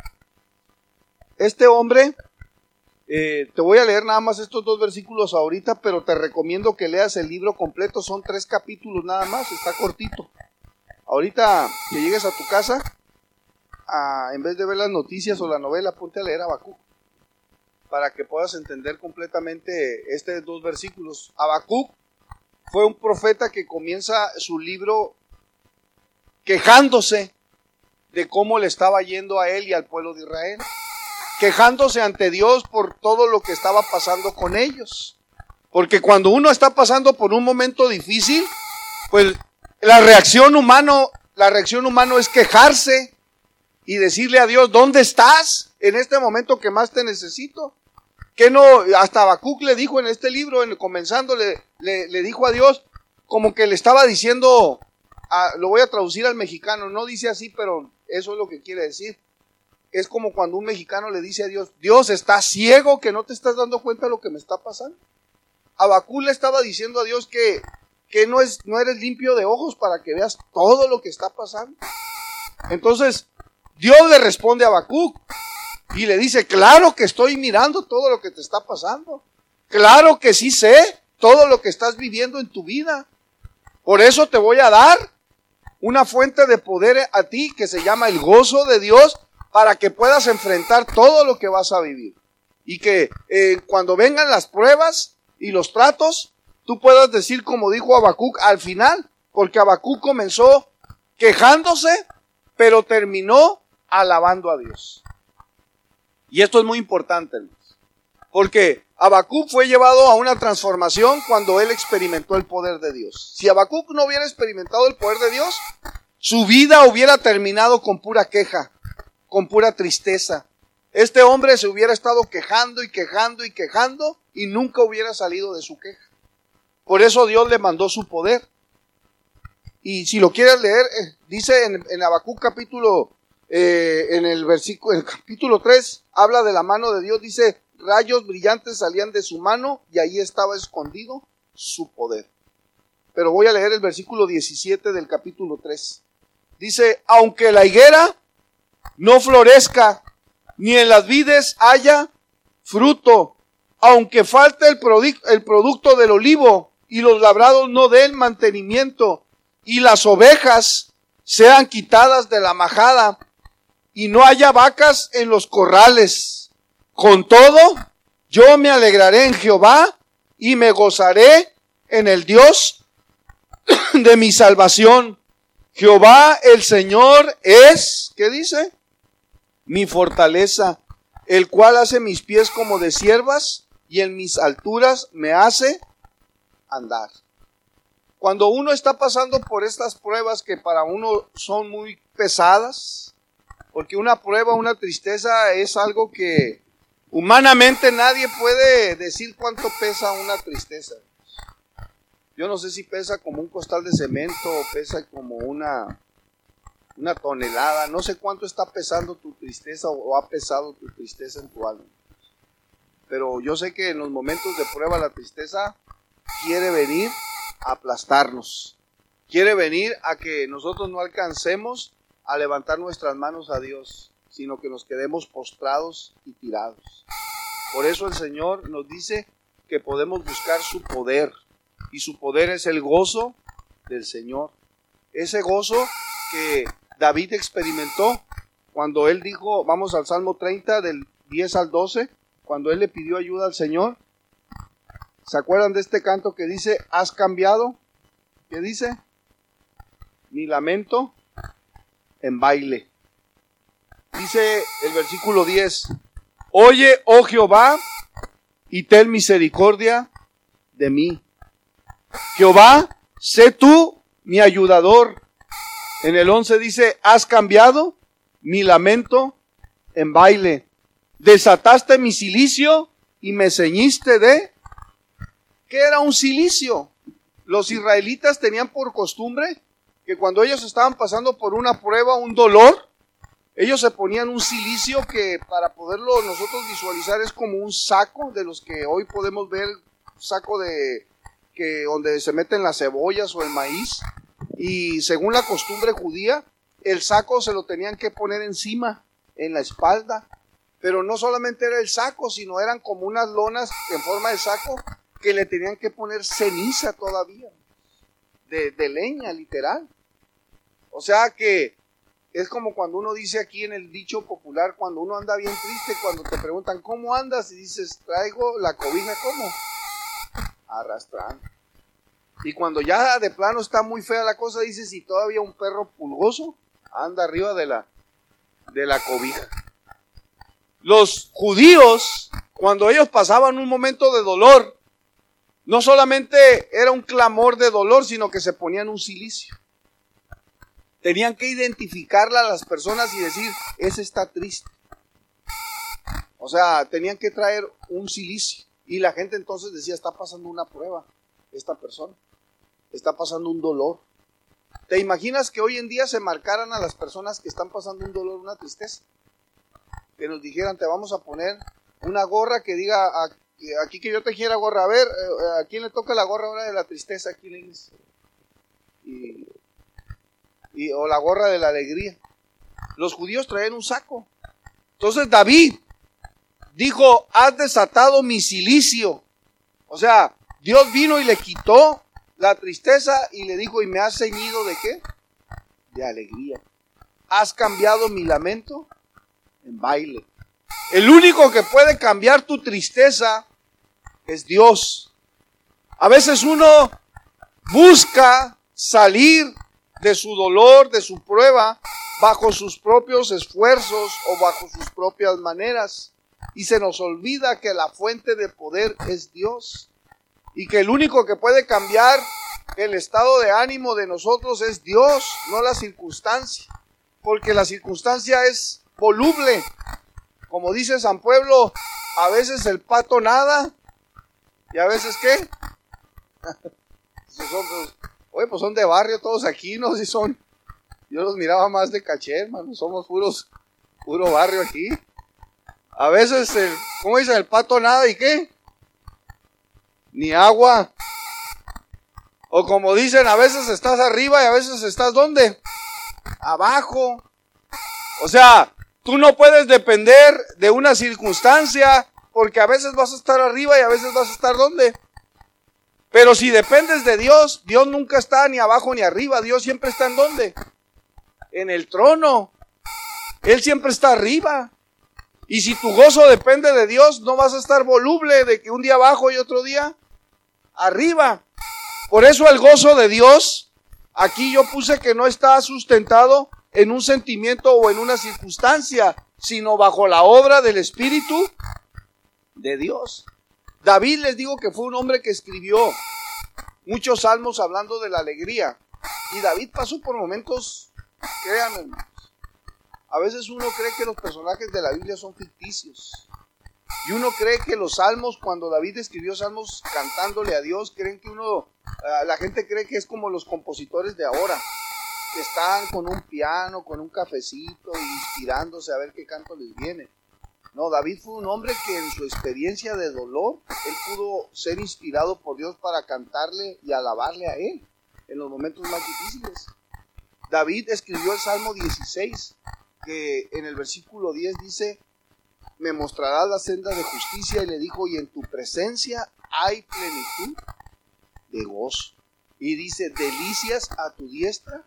Este hombre, eh, te voy a leer nada más estos dos versículos ahorita, pero te recomiendo que leas el libro completo, son tres capítulos nada más, está cortito. Ahorita que llegues a tu casa, a, en vez de ver las noticias o la novela, ponte a leer Habacuc, para que puedas entender completamente estos dos versículos. Habacuc fue un profeta que comienza su libro quejándose de cómo le estaba yendo a él y al pueblo de Israel, quejándose ante Dios por todo lo que estaba pasando con ellos. Porque cuando uno está pasando por un momento difícil, pues la reacción humana, la reacción humana es quejarse y decirle a Dios, ¿dónde estás en este momento que más te necesito? Que no, hasta Habacuc le dijo en este libro, en, comenzando, le, le, le dijo a Dios, como que le estaba diciendo, a, lo voy a traducir al mexicano, no dice así, pero eso es lo que quiere decir. Es como cuando un mexicano le dice a Dios, Dios, ¿estás ciego que no te estás dando cuenta de lo que me está pasando? Habacuc le estaba diciendo a Dios que, que no, es, no eres limpio de ojos para que veas todo lo que está pasando. Entonces, Dios le responde a Habacuc y le dice, claro que estoy mirando todo lo que te está pasando. Claro que sí sé todo lo que estás viviendo en tu vida. Por eso te voy a dar una fuente de poder a ti que se llama el gozo de Dios, para que puedas enfrentar todo lo que vas a vivir. Y que eh, cuando vengan las pruebas y los tratos, tú puedas decir como dijo Habacuc al final, porque Habacuc comenzó quejándose, pero terminó alabando a Dios. Y esto es muy importante, hermanos, porque Habacuc fue llevado a una transformación cuando él experimentó el poder de Dios. Si Habacuc no hubiera experimentado el poder de Dios, su vida hubiera terminado con pura queja, con pura tristeza. Este hombre se hubiera estado quejando y quejando y quejando y nunca hubiera salido de su queja. Por eso Dios le mandó su poder. Y si lo quieres leer, eh, dice en, en Habacuc capítulo, eh, en el versículo, el capítulo tres, habla de la mano de Dios, dice, rayos brillantes salían de su mano y ahí estaba escondido su poder. Pero voy a leer el versículo diecisiete del capítulo tres. Dice, aunque la higuera no florezca, ni en las vides haya fruto, aunque falte el, produ- el producto del olivo, y los labrados no den mantenimiento, y las ovejas sean quitadas de la majada, y no haya vacas en los corrales. Con todo, yo me alegraré en Jehová, y me gozaré en el Dios de mi salvación. Jehová el Señor es, ¿qué dice? Mi fortaleza, el cual hace mis pies como de ciervas, y en mis alturas me hace andar. Cuando uno está pasando por estas pruebas que para uno son muy pesadas, porque una prueba, una tristeza es algo que humanamente nadie puede decir cuánto pesa una tristeza. Yo no sé si pesa como un costal de cemento o pesa como una, una tonelada. No sé cuánto está pesando tu tristeza o ha pesado tu tristeza en tu alma. Pero yo sé que en los momentos de prueba la tristeza quiere venir a aplastarnos. Quiere venir a que nosotros no alcancemos a levantar nuestras manos a Dios, sino que nos quedemos postrados y tirados. Por eso el Señor nos dice que podemos buscar su poder. Y su poder es el gozo del Señor. Ese gozo que David experimentó cuando él dijo, vamos al Salmo treinta del diez al doce, cuando él le pidió ayuda al Señor. ¿Se acuerdan de este canto que dice, has cambiado? ¿Qué dice? Mi lamento en baile. Dice el versículo diez, oye, oh Jehová, y ten misericordia de mí. Jehová, sé tú mi ayudador. En el once dice, has cambiado mi lamento en baile. Desataste mi cilicio y me ceñiste de... ¿Qué era un cilicio? Los israelitas tenían por costumbre que cuando ellos estaban pasando por una prueba, un dolor, ellos se ponían un cilicio que para poderlo nosotros visualizar es como un saco de los que hoy podemos ver, saco de... que donde se meten las cebollas o el maíz, y según la costumbre judía, el saco se lo tenían que poner encima, en la espalda, pero no solamente era el saco, sino eran como unas lonas en forma de saco, que le tenían que poner ceniza todavía, de, de leña literal. O sea que es como cuando uno dice aquí en el dicho popular, cuando uno anda bien triste, cuando te preguntan ¿cómo andas? Y dices, traigo la cobija, ¿cómo? Arrastrando. Y cuando ya de plano está muy fea la cosa, dices, si todavía un perro pulgoso anda arriba de la, de la cobija. Los judíos, cuando ellos pasaban un momento de dolor, no solamente era un clamor de dolor, sino que se ponían un cilicio. Tenían que identificarla a las personas y decir, ese está triste. O sea, tenían que traer un cilicio. Y la gente entonces decía, está pasando una prueba esta persona, está pasando un dolor. ¿Te imaginas que hoy en día se marcaran a las personas que están pasando un dolor, una tristeza? Que nos dijeran, te vamos a poner una gorra que diga, aquí que yo te quiera gorra, a ver, ¿a quién le toca la gorra ahora de la tristeza aquí en la iglesia? Y, y, o la gorra de la alegría. Los judíos traían un saco. Entonces David dijo, has desatado mi cilicio. O sea, Dios vino y le quitó la tristeza y le dijo, ¿y me has ceñido de qué? De alegría. Has cambiado mi lamento en baile. El único que puede cambiar tu tristeza es Dios. A veces uno busca salir de su dolor, de su prueba, bajo sus propios esfuerzos o bajo sus propias maneras. Y se nos olvida que la fuente de poder es Dios. Y que el único que puede cambiar el estado de ánimo de nosotros es Dios, no la circunstancia. Porque la circunstancia es voluble. Como dice San Pueblo, a veces el pato nada y a veces ¿qué? Oye, pues son de barrio todos aquí, ¿no? Si son, yo los miraba más de caché, hermano, somos puros, puro barrio aquí. A veces, el, ¿cómo dicen? El pato nada y ¿qué? Ni agua. O como dicen, a veces estás arriba y a veces estás ¿dónde? Abajo. O sea, tú no puedes depender de una circunstancia porque a veces vas a estar arriba y a veces vas a estar ¿dónde? Pero si dependes de Dios, Dios nunca está ni abajo ni arriba. Dios siempre está ¿en dónde? En el trono. Él siempre está arriba. Y si tu gozo depende de Dios, no vas a estar voluble de que un día abajo y otro día arriba. Por eso el gozo de Dios, aquí yo puse que no está sustentado en un sentimiento o en una circunstancia, sino bajo la obra del Espíritu de Dios. David, les digo que fue un hombre que escribió muchos salmos hablando de la alegría. Y David pasó por momentos, créanme, hermanos, a veces uno cree que los personajes de la Biblia son ficticios. Y uno cree que los salmos, cuando David escribió salmos cantándole a Dios, creen que uno, uh, la gente cree que es como los compositores de ahora, que están con un piano, con un cafecito, inspirándose a ver qué canto les viene. No, David fue un hombre que en su experiencia de dolor, él pudo ser inspirado por Dios para cantarle y alabarle a él en los momentos más difíciles. David escribió el Salmo dieciséis, que en el versículo diez dice: me mostrarás la senda de justicia, y le dijo, y en tu presencia hay plenitud de gozo. Y dice, delicias a tu diestra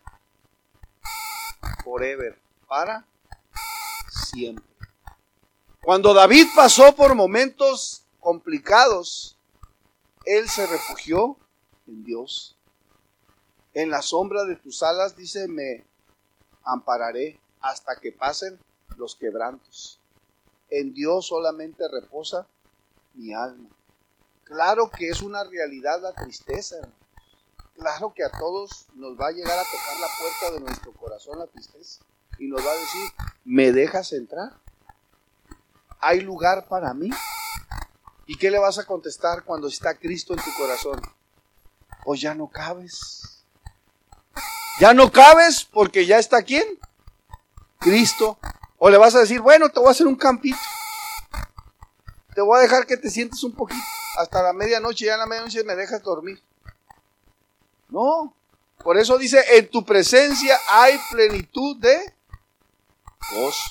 forever, para siempre. Cuando David pasó por momentos complicados, él se refugió en Dios. En la sombra de tus alas, dice, me ampararé hasta que pasen los quebrantos. En Dios solamente reposa mi alma. Claro que es una realidad la tristeza, hermanos. Claro que a todos nos va a llegar a tocar la puerta de nuestro corazón la tristeza. Y nos va a decir, ¿me dejas entrar? ¿Hay lugar para mí? ¿Y qué le vas a contestar cuando está Cristo en tu corazón? Pues ya no cabes. Ya no cabes porque ya está ¿quién? Cristo. O le vas a decir, bueno, te voy a hacer un campito. Te voy a dejar que te sientes un poquito. Hasta la medianoche, ya en la medianoche me dejas dormir. No. Por eso dice, en tu presencia hay plenitud de gozo.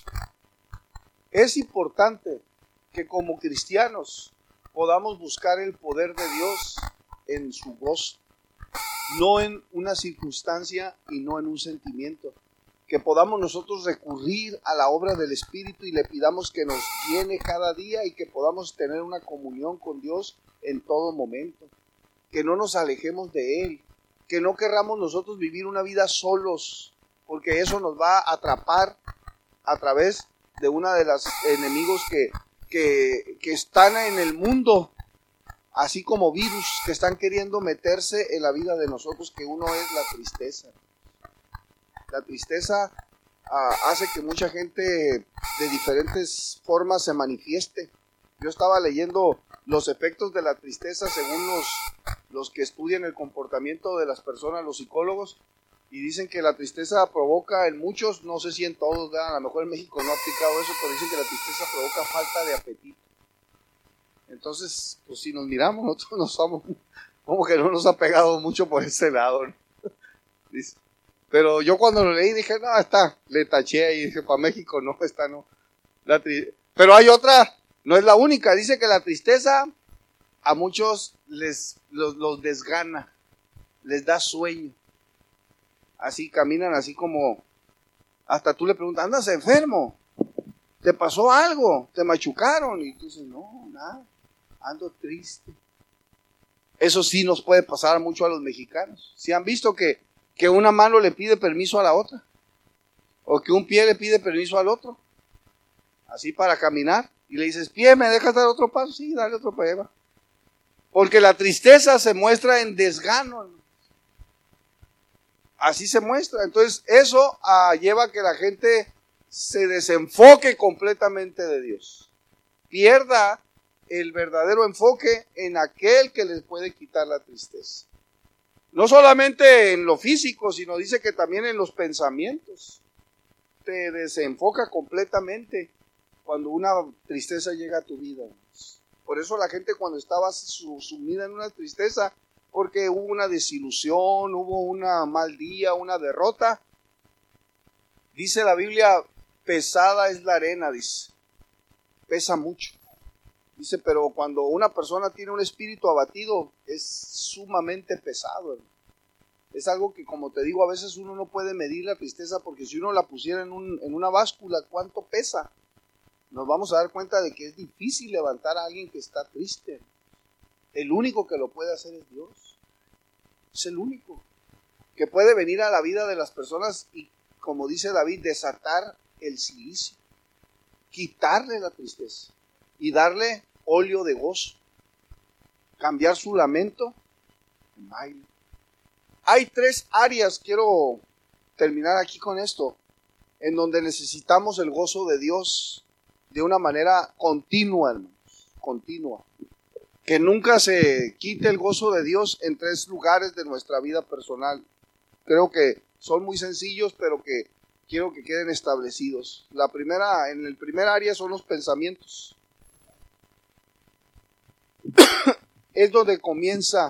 Es importante que como cristianos podamos buscar el poder de Dios en su gozo. No en una circunstancia y no en un sentimiento. Que podamos nosotros recurrir a la obra del Espíritu y le pidamos que nos llene cada día y que podamos tener una comunión con Dios en todo momento. Que no nos alejemos de Él. Que no querramos nosotros vivir una vida solos, porque eso nos va a atrapar a través de uno de los enemigos que, que, que están en el mundo, así como virus que están queriendo meterse en la vida de nosotros, que uno es la tristeza. La tristeza uh, hace que mucha gente de diferentes formas se manifieste. Yo estaba leyendo los efectos de la tristeza según los, los que estudian el comportamiento de las personas, los psicólogos, y dicen que la tristeza provoca en muchos, no sé si en todos, ¿verdad? A lo mejor en México no ha aplicado eso, pero dicen que la tristeza provoca falta de apetito. Entonces, pues si nos miramos, nosotros nos vamos, como que no nos ha pegado mucho por ese lado, ¿no? Dice. Pero yo cuando lo leí dije, no, está, le taché y dije, para México no, está no. La tri- Pero hay otra, no es la única, dice que la tristeza a muchos les los, los desgana, les da sueño. Así caminan, así como, hasta tú le preguntas, ¿andas enfermo? ¿Te pasó algo? ¿Te machucaron? Y tú dices, no, nada, ando triste. Eso sí nos puede pasar mucho a los mexicanos. ¿Sí han visto que, que una mano le pide permiso a la otra? O que un pie le pide permiso al otro. Así para caminar. Y le dices, pie, ¿me dejas dar otro paso? Sí, dale otro paso. Porque la tristeza se muestra en desgano. Así se muestra. Entonces eso ah, lleva a que la gente se desenfoque completamente de Dios. Pierda el verdadero enfoque en aquel que les puede quitar la tristeza. No solamente en lo físico, sino dice que también en los pensamientos. Te desenfoca completamente cuando una tristeza llega a tu vida. Por eso la gente cuando estaba sumida en una tristeza, porque hubo una desilusión, hubo un mal día, una derrota, dice la Biblia, pesada es la arena, dice, pesa mucho. Dice, pero cuando una persona tiene un espíritu abatido, es sumamente pesado, hermano. Es algo que, como te digo, a veces uno no puede medir la tristeza, porque si uno la pusiera en, un, en una báscula, ¿cuánto pesa? Nos vamos a dar cuenta de que es difícil levantar a alguien que está triste. El único que lo puede hacer es Dios. Es el único que puede venir a la vida de las personas y, como dice David, desatar el cilicio, quitarle la tristeza y darle óleo de gozo, cambiar su lamento en baile. Hay tres áreas, quiero terminar aquí con esto, en donde necesitamos el gozo de Dios de una manera continua, hermanos, continua. Que nunca se quite el gozo de Dios en tres lugares de nuestra vida personal. Creo que son muy sencillos, pero que quiero que queden establecidos. La primera, en el primer área son los pensamientos. Es donde comienza,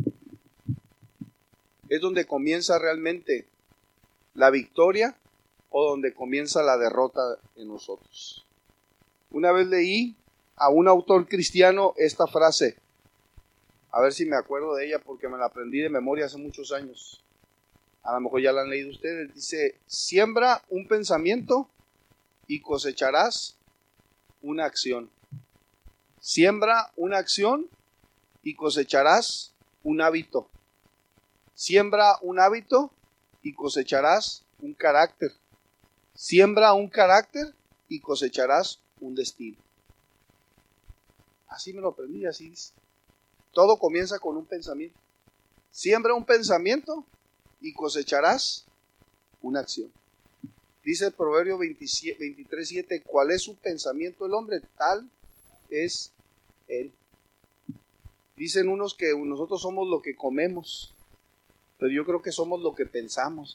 es donde comienza realmente la victoria o donde comienza la derrota en nosotros. Una vez leí a un autor cristiano esta frase, a ver si me acuerdo de ella porque me la aprendí de memoria hace muchos años. A lo mejor ya la han leído ustedes. Dice, siembra un pensamiento y cosecharás una acción. Siembra una acción y cosecharás un hábito. Siembra un hábito y cosecharás un carácter. Siembra un carácter y cosecharás un destino. Así me lo aprendí, así dice. Todo comienza con un pensamiento. Siembra un pensamiento y cosecharás una acción. Dice el Proverbio veintitrés siete, ¿cuál es su pensamiento el hombre? Tal es él. Dicen unos que nosotros somos lo que comemos, pero yo creo que somos lo que pensamos.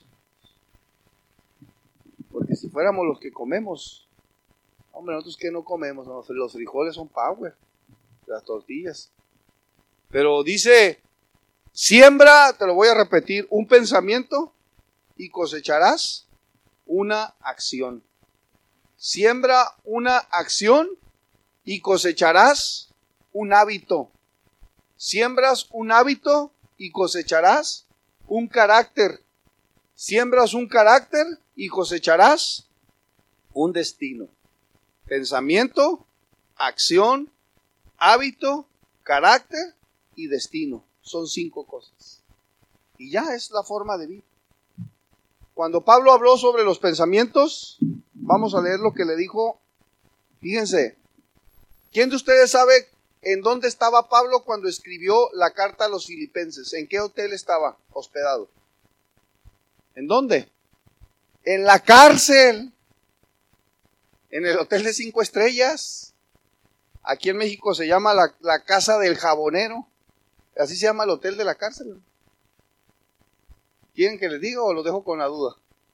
Porque si fuéramos los que comemos, hombre, nosotros que no comemos, no, los frijoles son power, las tortillas. Pero dice, siembra, te lo voy a repetir, un pensamiento y cosecharás una acción. Siembra una acción y cosecharás un hábito. Siembras un hábito y cosecharás un carácter. Siembras un carácter y cosecharás un destino. Pensamiento, acción, hábito, carácter y destino. Son cinco cosas. Y ya es la forma de vivir. Cuando Pablo habló sobre los pensamientos, vamos a leer lo que le dijo. Fíjense, ¿quién de ustedes sabe en dónde estaba Pablo cuando escribió la carta a los filipenses? ¿En qué hotel estaba hospedado? ¿En dónde? En la cárcel. En el hotel de cinco estrellas. Aquí en México se llama la, la Casa del Jabonero. Así se llama el hotel de la cárcel. ¿Quieren que les diga o los dejo con la duda?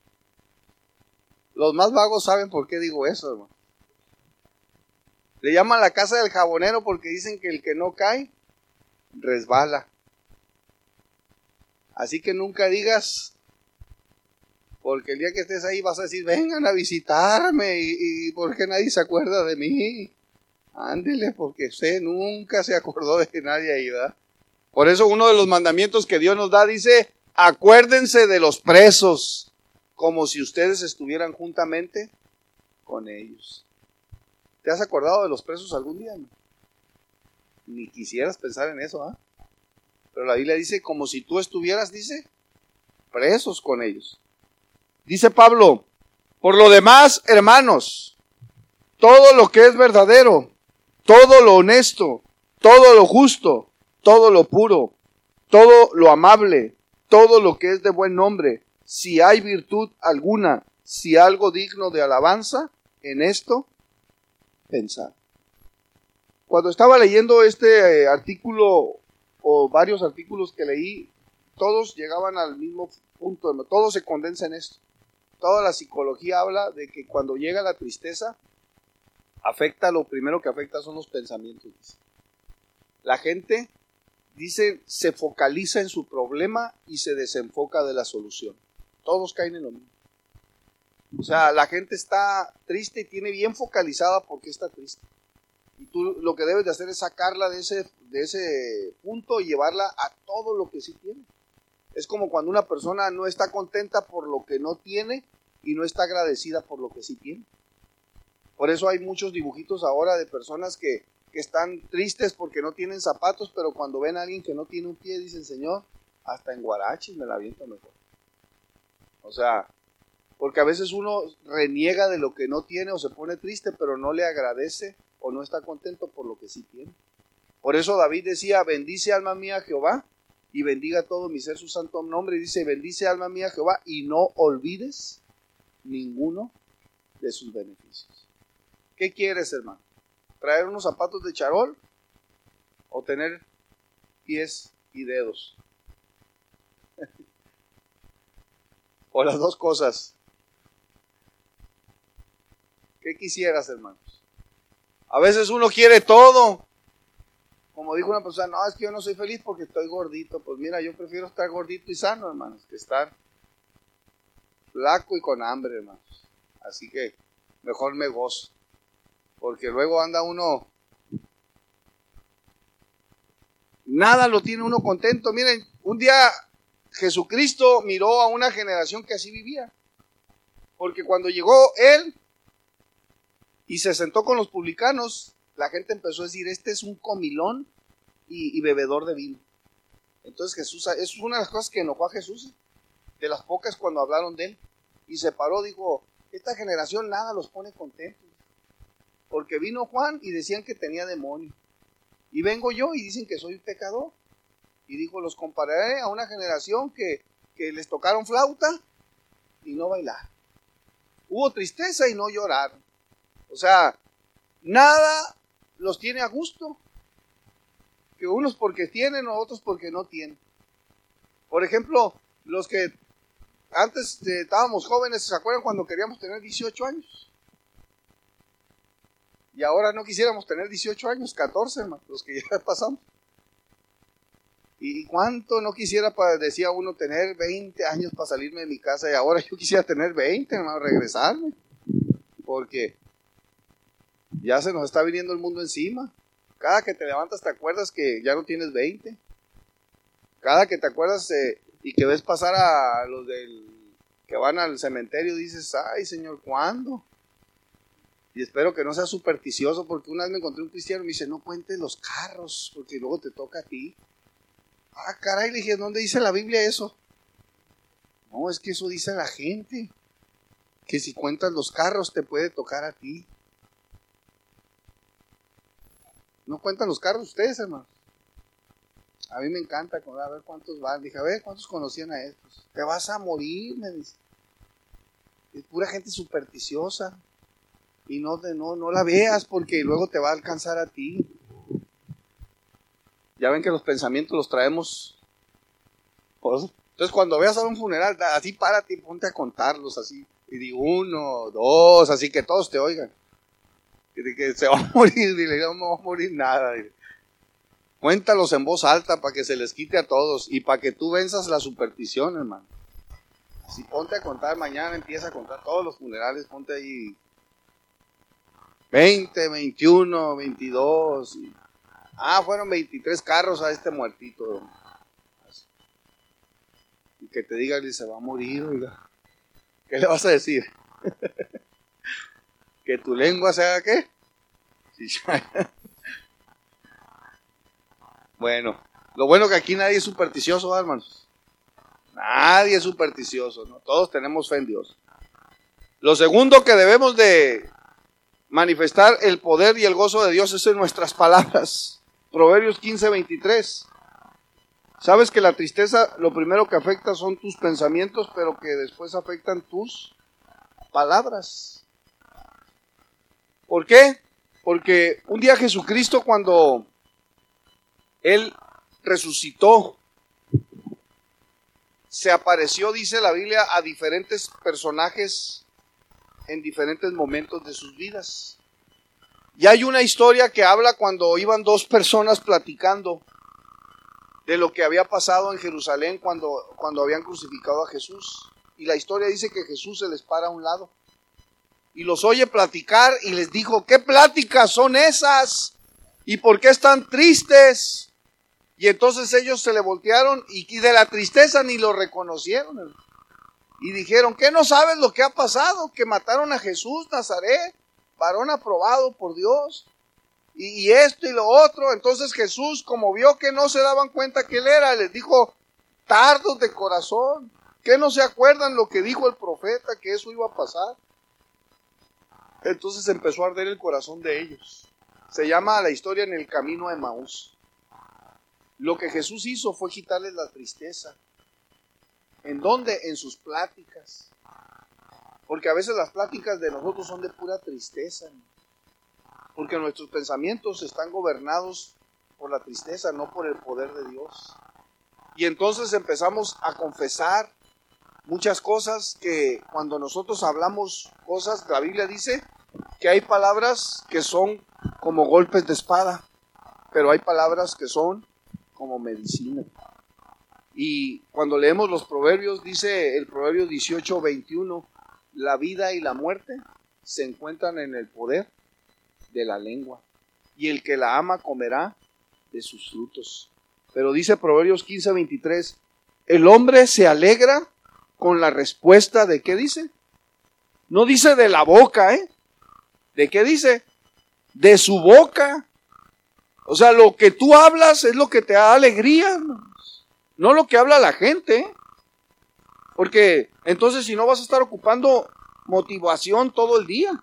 Los más vagos saben por qué digo eso, hermano. Le llaman la Casa del Jabonero porque dicen que el que no cae, resbala. Así que nunca digas, porque el día que estés ahí vas a decir, vengan a visitarme, y, y ¿por qué nadie se acuerda de mí? Ándele, porque usted nunca se acordó de nadie ahí, ¿verdad? Por eso uno de los mandamientos que Dios nos da dice, acuérdense de los presos, como si ustedes estuvieran juntamente con ellos. ¿Te has acordado de los presos algún día? No? Ni quisieras pensar en eso, ¿ah? ¿eh? Pero la Biblia dice, como si tú estuvieras, dice, presos con ellos. Dice Pablo, por lo demás, hermanos, todo lo que es verdadero, todo lo honesto, todo lo justo, todo lo puro, todo lo amable, todo lo que es de buen nombre, si hay virtud alguna, si algo digno de alabanza, en esto pensad. Cuando estaba leyendo este eh, artículo o varios artículos que leí, todos llegaban al mismo punto, todo se condensa en esto. Toda la psicología habla de que cuando llega la tristeza, afecta, lo primero que afecta son los pensamientos. La gente, dice, se focaliza en su problema y se desenfoca de la solución. Todos caen en lo mismo. O sea, la gente está triste y tiene bien focalizada por qué está triste. Y tú lo que debes de hacer es sacarla de ese, de ese punto y llevarla a todo lo que sí tiene. Es como cuando una persona no está contenta por lo que no tiene y no está agradecida por lo que sí tiene. Por eso hay muchos dibujitos ahora de personas que, que están tristes porque no tienen zapatos, pero cuando ven a alguien que no tiene un pie, dicen, Señor, hasta en guaraches me la aviento mejor. O sea, porque a veces uno reniega de lo que no tiene o se pone triste, pero no le agradece o no está contento por lo que sí tiene. Por eso David decía, bendice alma mía Jehová, y bendiga todo mi ser su santo nombre. Y dice, bendice alma mía Jehová, y no olvides ninguno de sus beneficios. ¿Qué quieres, hermano? ¿Traer unos zapatos de charol o tener pies y dedos? O las dos cosas. ¿Qué quisieras, hermanos? A veces uno quiere todo. Como dijo una persona, no, es que yo no soy feliz porque estoy gordito. Pues mira, yo prefiero estar gordito y sano, hermanos, que estar flaco y con hambre, hermanos. Así que mejor me gozo. Porque luego anda uno, nada lo tiene uno contento. Miren, un día Jesucristo miró a una generación que así vivía. Porque cuando llegó Él y se sentó con los publicanos, la gente empezó a decir, este es un comilón y, y bebedor de vino. Entonces Jesús, eso es una de las cosas que enojó a Jesús, de las pocas cuando hablaron de Él. Y se paró, dijo, esta generación nada los pone contentos. Porque vino Juan y decían que tenía demonio. Y vengo yo y dicen que soy pecador. Y dijo, los compararé a una generación que, que les tocaron flauta y no bailaron. Hubo tristeza y no lloraron. O sea, nada los tiene a gusto. Que unos porque tienen, otros porque no tienen. Por ejemplo, los que antes eh, estábamos jóvenes, ¿se acuerdan cuando queríamos tener dieciocho años? Y ahora no quisiéramos tener dieciocho años, catorce, hermano, los que ya pasamos. ¿Y cuánto no quisiera, para, decía uno, tener veinte años para salirme de mi casa? Y ahora yo quisiera tener veinte, hermano, regresarme. Porque ya se nos está viniendo el mundo encima. Cada que te levantas te acuerdas que ya no tienes veinte. Cada que te acuerdas eh, y que ves pasar a los del que van al cementerio, dices, ay, Señor, ¿cuándo? Y espero que no sea supersticioso, porque una vez me encontré un cristiano y me dice, no cuentes los carros, porque luego te toca a ti. Ah, caray, le dije, ¿dónde dice la Biblia eso? No, es que eso dice la gente, que si cuentas los carros te puede tocar a ti. ¿No cuentan los carros ustedes, hermano? A mí me encanta, a ver cuántos van. Dije, a ver, ¿cuántos conocían a estos? Te vas a morir, me dice. Es pura gente supersticiosa. Y no, no, no la veas, porque luego te va a alcanzar a ti. Ya ven que los pensamientos los traemos. Entonces cuando veas a un funeral, así párate y ponte a contarlos, así. Y di uno, dos, así que todos te oigan. Que, que se va a morir, dile, no, no va a morir nada. Dile. Cuéntalos en voz alta para que se les quite a todos y para que tú venzas la superstición, hermano. Si ponte a contar, mañana empieza a contar todos los funerales, ponte ahí veinte, veintiuno, veintidós. Y, ah, fueron veintitrés carros a este muertito. Y que te diga que se va a morir, oiga. ¿Qué le vas a decir? ¿Que tu lengua se haga qué? Bueno, lo bueno que aquí nadie es supersticioso, hermanos. Nadie es supersticioso, ¿no? Todos tenemos fe en Dios. Lo segundo que debemos de manifestar el poder y el gozo de Dios es en nuestras palabras. Proverbios quince, veintitrés. Sabes que la tristeza lo primero que afecta son tus pensamientos, pero que después afectan tus palabras. ¿Por qué? Porque un día Jesucristo, cuando Él resucitó, se apareció, dice la Biblia, a diferentes personajes en diferentes momentos de sus vidas. Y hay una historia que habla cuando iban dos personas platicando de lo que había pasado en Jerusalén cuando, cuando habían crucificado a Jesús. Y la historia dice que Jesús se les para a un lado y los oye platicar y les dijo, ¿qué pláticas son esas? ¿Y por qué están tristes? Y entonces ellos se le voltearon y de la tristeza ni lo reconocieron. Y dijeron, ¿qué no sabes lo que ha pasado? Que mataron a Jesús Nazaret, varón aprobado por Dios. Y, y esto y lo otro. Entonces Jesús, como vio que no se daban cuenta que Él era, les dijo, tardos de corazón, ¿qué no se acuerdan lo que dijo el profeta, que eso iba a pasar? Entonces empezó a arder el corazón de ellos. Se llama la historia en el camino a Emaús. Lo que Jesús hizo fue quitarles la tristeza. ¿En dónde? En sus pláticas. Porque a veces las pláticas de nosotros son de pura tristeza. Porque nuestros pensamientos están gobernados por la tristeza, no por el poder de Dios. Y entonces empezamos a confesar muchas cosas que cuando nosotros hablamos cosas, la Biblia dice que hay palabras que son como golpes de espada, pero hay palabras que son como medicina. Y cuando leemos los proverbios, dice el proverbio dieciocho veintiuno, la vida y la muerte se encuentran en el poder de la lengua, y el que la ama comerá de sus frutos. Pero dice proverbios quince veintitrés, el hombre se alegra con la respuesta de ¿qué dice? No dice de la boca, ¿eh? ¿De qué dice? De su boca. O sea, lo que tú hablas es lo que te da alegría, no lo que habla la gente, ¿eh? Porque entonces si no vas a estar ocupando motivación todo el día.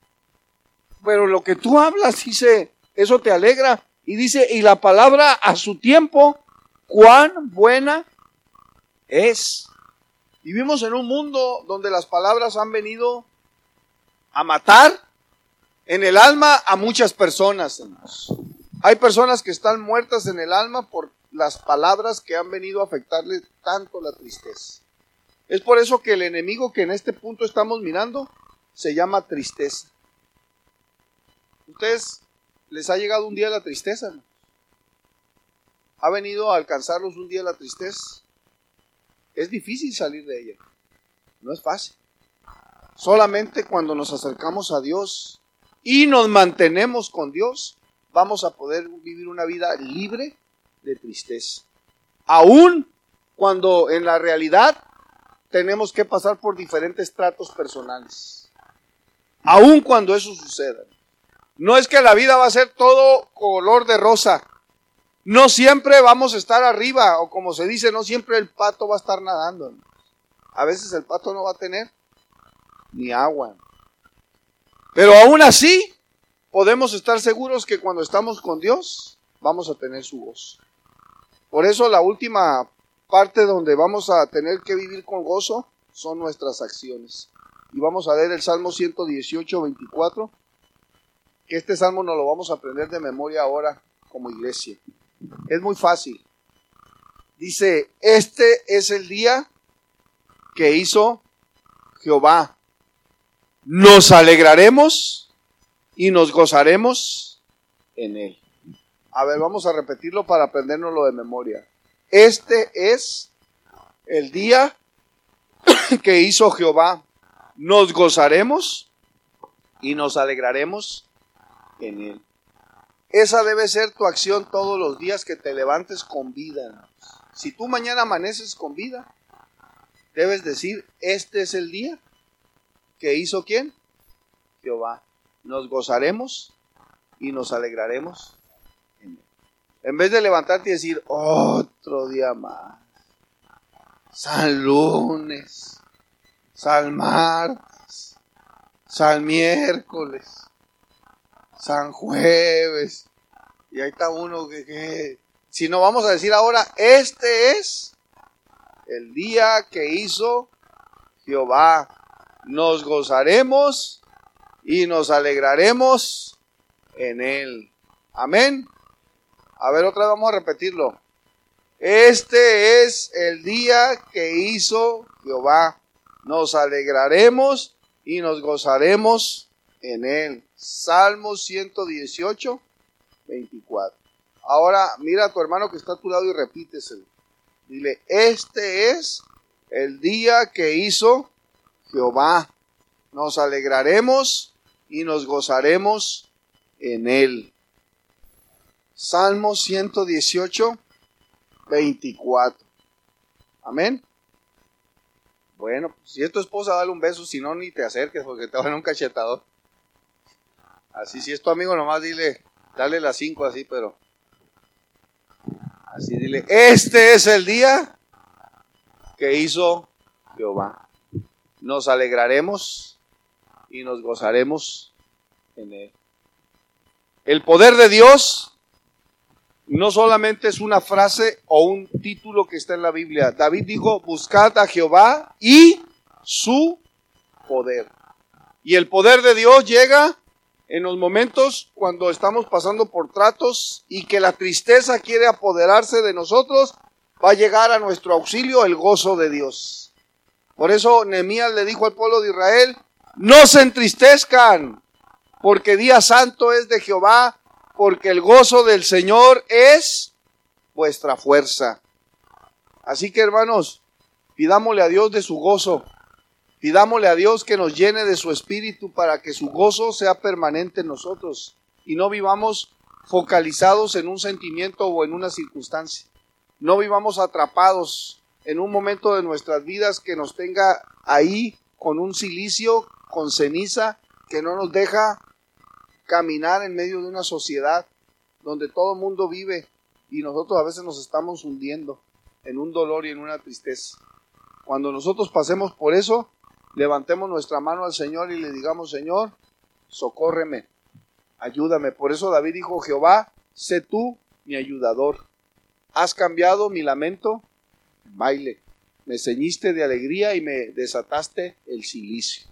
Pero lo que tú hablas, dice, eso te alegra. Y dice, y la palabra a su tiempo, cuán buena es. Vivimos en un mundo donde las palabras han venido a matar en el alma a muchas personas. Hay personas que están muertas en el alma por las palabras que han venido a afectarles tanto la tristeza. Es por eso que el enemigo que en este punto estamos mirando se llama tristeza. ¿Ustedes les ha llegado un día la tristeza, ¿no? ¿Ha venido a alcanzarlos un día la tristeza? Es difícil salir de ella. No es fácil. Solamente cuando nos acercamos a Dios y nos mantenemos con Dios, vamos a poder vivir una vida libre de tristeza. Aún cuando en la realidad tenemos que pasar por diferentes tratos personales. Aún cuando eso suceda. No es que la vida va a ser todo color de rosa. No siempre vamos a estar arriba, o como se dice, no siempre el pato va a estar nadando. A veces el pato no va a tener ni agua. Pero aún así, podemos estar seguros que cuando estamos con Dios, vamos a tener su voz. Por eso la última parte donde vamos a tener que vivir con gozo son nuestras acciones. Y vamos a leer el Salmo ciento dieciocho, veinticuatro. Que este salmo nos lo vamos a aprender de memoria ahora como iglesia. Es muy fácil. Dice, este es el día que hizo Jehová. Nos alegraremos y nos gozaremos en él. A ver, vamos a repetirlo para aprendérnoslo de memoria. Este es el día que hizo Jehová. Nos gozaremos y nos alegraremos en él. Esa debe ser tu acción todos los días que te levantes con vida. Si tú mañana amaneces con vida, debes decir, este es el día que hizo ¿quién? Jehová. Nos gozaremos y nos alegraremos en él. En vez de levantarte y decir, otro día más, San Lunes, San Martes, San Miércoles, San Jueves, y ahí está uno que, que sino vamos a decir ahora, este es el día que hizo Jehová. Nos gozaremos y nos alegraremos en él. Amén. A ver, otra vez vamos a repetirlo. Este es el día que hizo Jehová. Nos alegraremos y nos gozaremos en él. Salmo ciento dieciocho, veinticuatro. Ahora mira a tu hermano que está a tu lado y repíteselo. Dile, este es el día que hizo Jehová. Nos alegraremos y nos gozaremos en él. Salmo ciento dieciocho, veinticuatro. Amén. Bueno, si es tu esposa, dale un beso, si no, ni te acerques porque te van a un cachetador. Así, si es tu amigo, nomás dile, dale las cinco así, pero así dile, este es el día que hizo Jehová. Nos alegraremos y nos gozaremos en él. El poder de Dios no solamente es una frase o un título que está en la Biblia. David dijo, buscad a Jehová y su poder. Y el poder de Dios llega en los momentos cuando estamos pasando por tratos y que la tristeza quiere apoderarse de nosotros, va a llegar a nuestro auxilio el gozo de Dios. Por eso Nehemías le dijo al pueblo de Israel, no se entristezcan, porque día santo es de Jehová, porque el gozo del Señor es vuestra fuerza. Así que, hermanos, pidámosle a Dios de su gozo, pidámosle a Dios que nos llene de su espíritu para que su gozo sea permanente en nosotros y no vivamos focalizados en un sentimiento o en una circunstancia. No vivamos atrapados en un momento de nuestras vidas que nos tenga ahí con un silicio, con ceniza, que no nos deja caminar en medio de una sociedad donde todo el mundo vive y nosotros a veces nos estamos hundiendo en un dolor y en una tristeza. Cuando nosotros pasemos por eso, levantemos nuestra mano al Señor y le digamos, Señor, socórreme, ayúdame. Por eso David dijo, Jehová, sé tú mi ayudador. Has cambiado mi lamento en baile. Me ceñiste de alegría y me desataste el cilicio.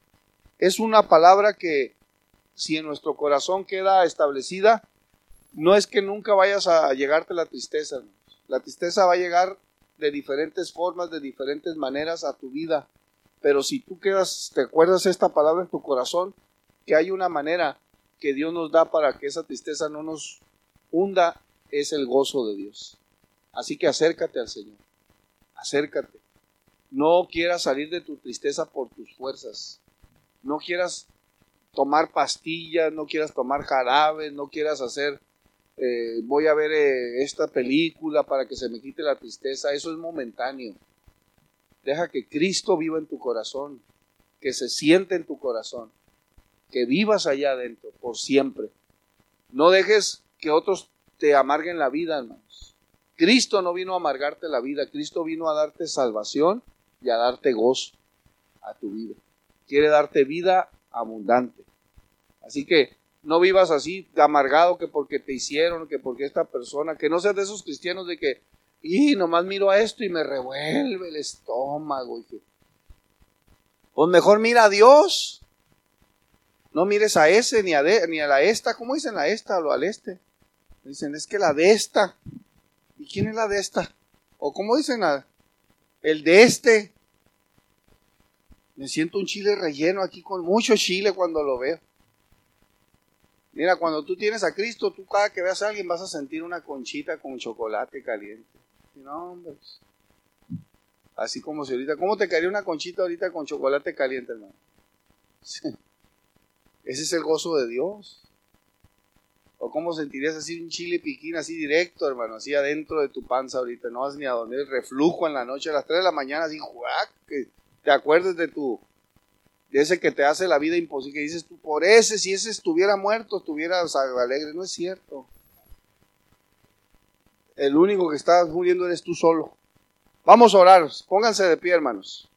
Es una palabra que, si en nuestro corazón queda establecida, no es que nunca vayas a llegarte la tristeza. Hermanos. La tristeza va a llegar de diferentes formas, de diferentes maneras a tu vida. Pero si tú quedas, te acuerdas esta palabra en tu corazón, que hay una manera que Dios nos da para que esa tristeza no nos hunda, es el gozo de Dios. Así que acércate al Señor. Acércate. No quieras salir de tu tristeza por tus fuerzas. No quieras tomar pastillas, no quieras tomar jarabes, no quieras hacer, eh, voy a ver eh, esta película para que se me quite la tristeza. Eso es momentáneo. Deja que Cristo viva en tu corazón, que se siente en tu corazón, que vivas allá adentro por siempre. No dejes que otros te amarguen la vida, hermanos. Cristo no vino a amargarte la vida, Cristo vino a darte salvación y a darte gozo a tu vida. Quiere darte vida abundante. Así que no vivas así amargado que porque te hicieron, que porque esta persona, que no seas de esos cristianos de que, y nomás miro a esto y me revuelve el estómago. Y que, pues mejor mira a Dios. No mires a ese ni a, de, ni a la esta. ¿Cómo dicen la esta o al este? Dicen, es que la de esta. ¿Y quién es la de esta? O ¿cómo dicen la, el de este? Me siento un chile relleno aquí con mucho chile cuando lo veo. Mira, cuando tú tienes a Cristo, tú cada que veas a alguien vas a sentir una conchita con chocolate caliente. No, hombre. Así como si ahorita, ¿cómo te caería una conchita ahorita con chocolate caliente, hermano? Sí. Ese es el gozo de Dios. O cómo sentirías así un chile piquín así directo, hermano, así adentro de tu panza ahorita. No vas ni a dormir, reflujo en la noche a las tres de la mañana, así, ¡juac! Que te acuerdes de tu, de ese que te hace la vida imposible, que dices tú, por ese, si ese estuviera muerto, estuvieras alegre. No es cierto. El único que está muriendo eres tú solo. Vamos a orar, pónganse de pie, hermanos.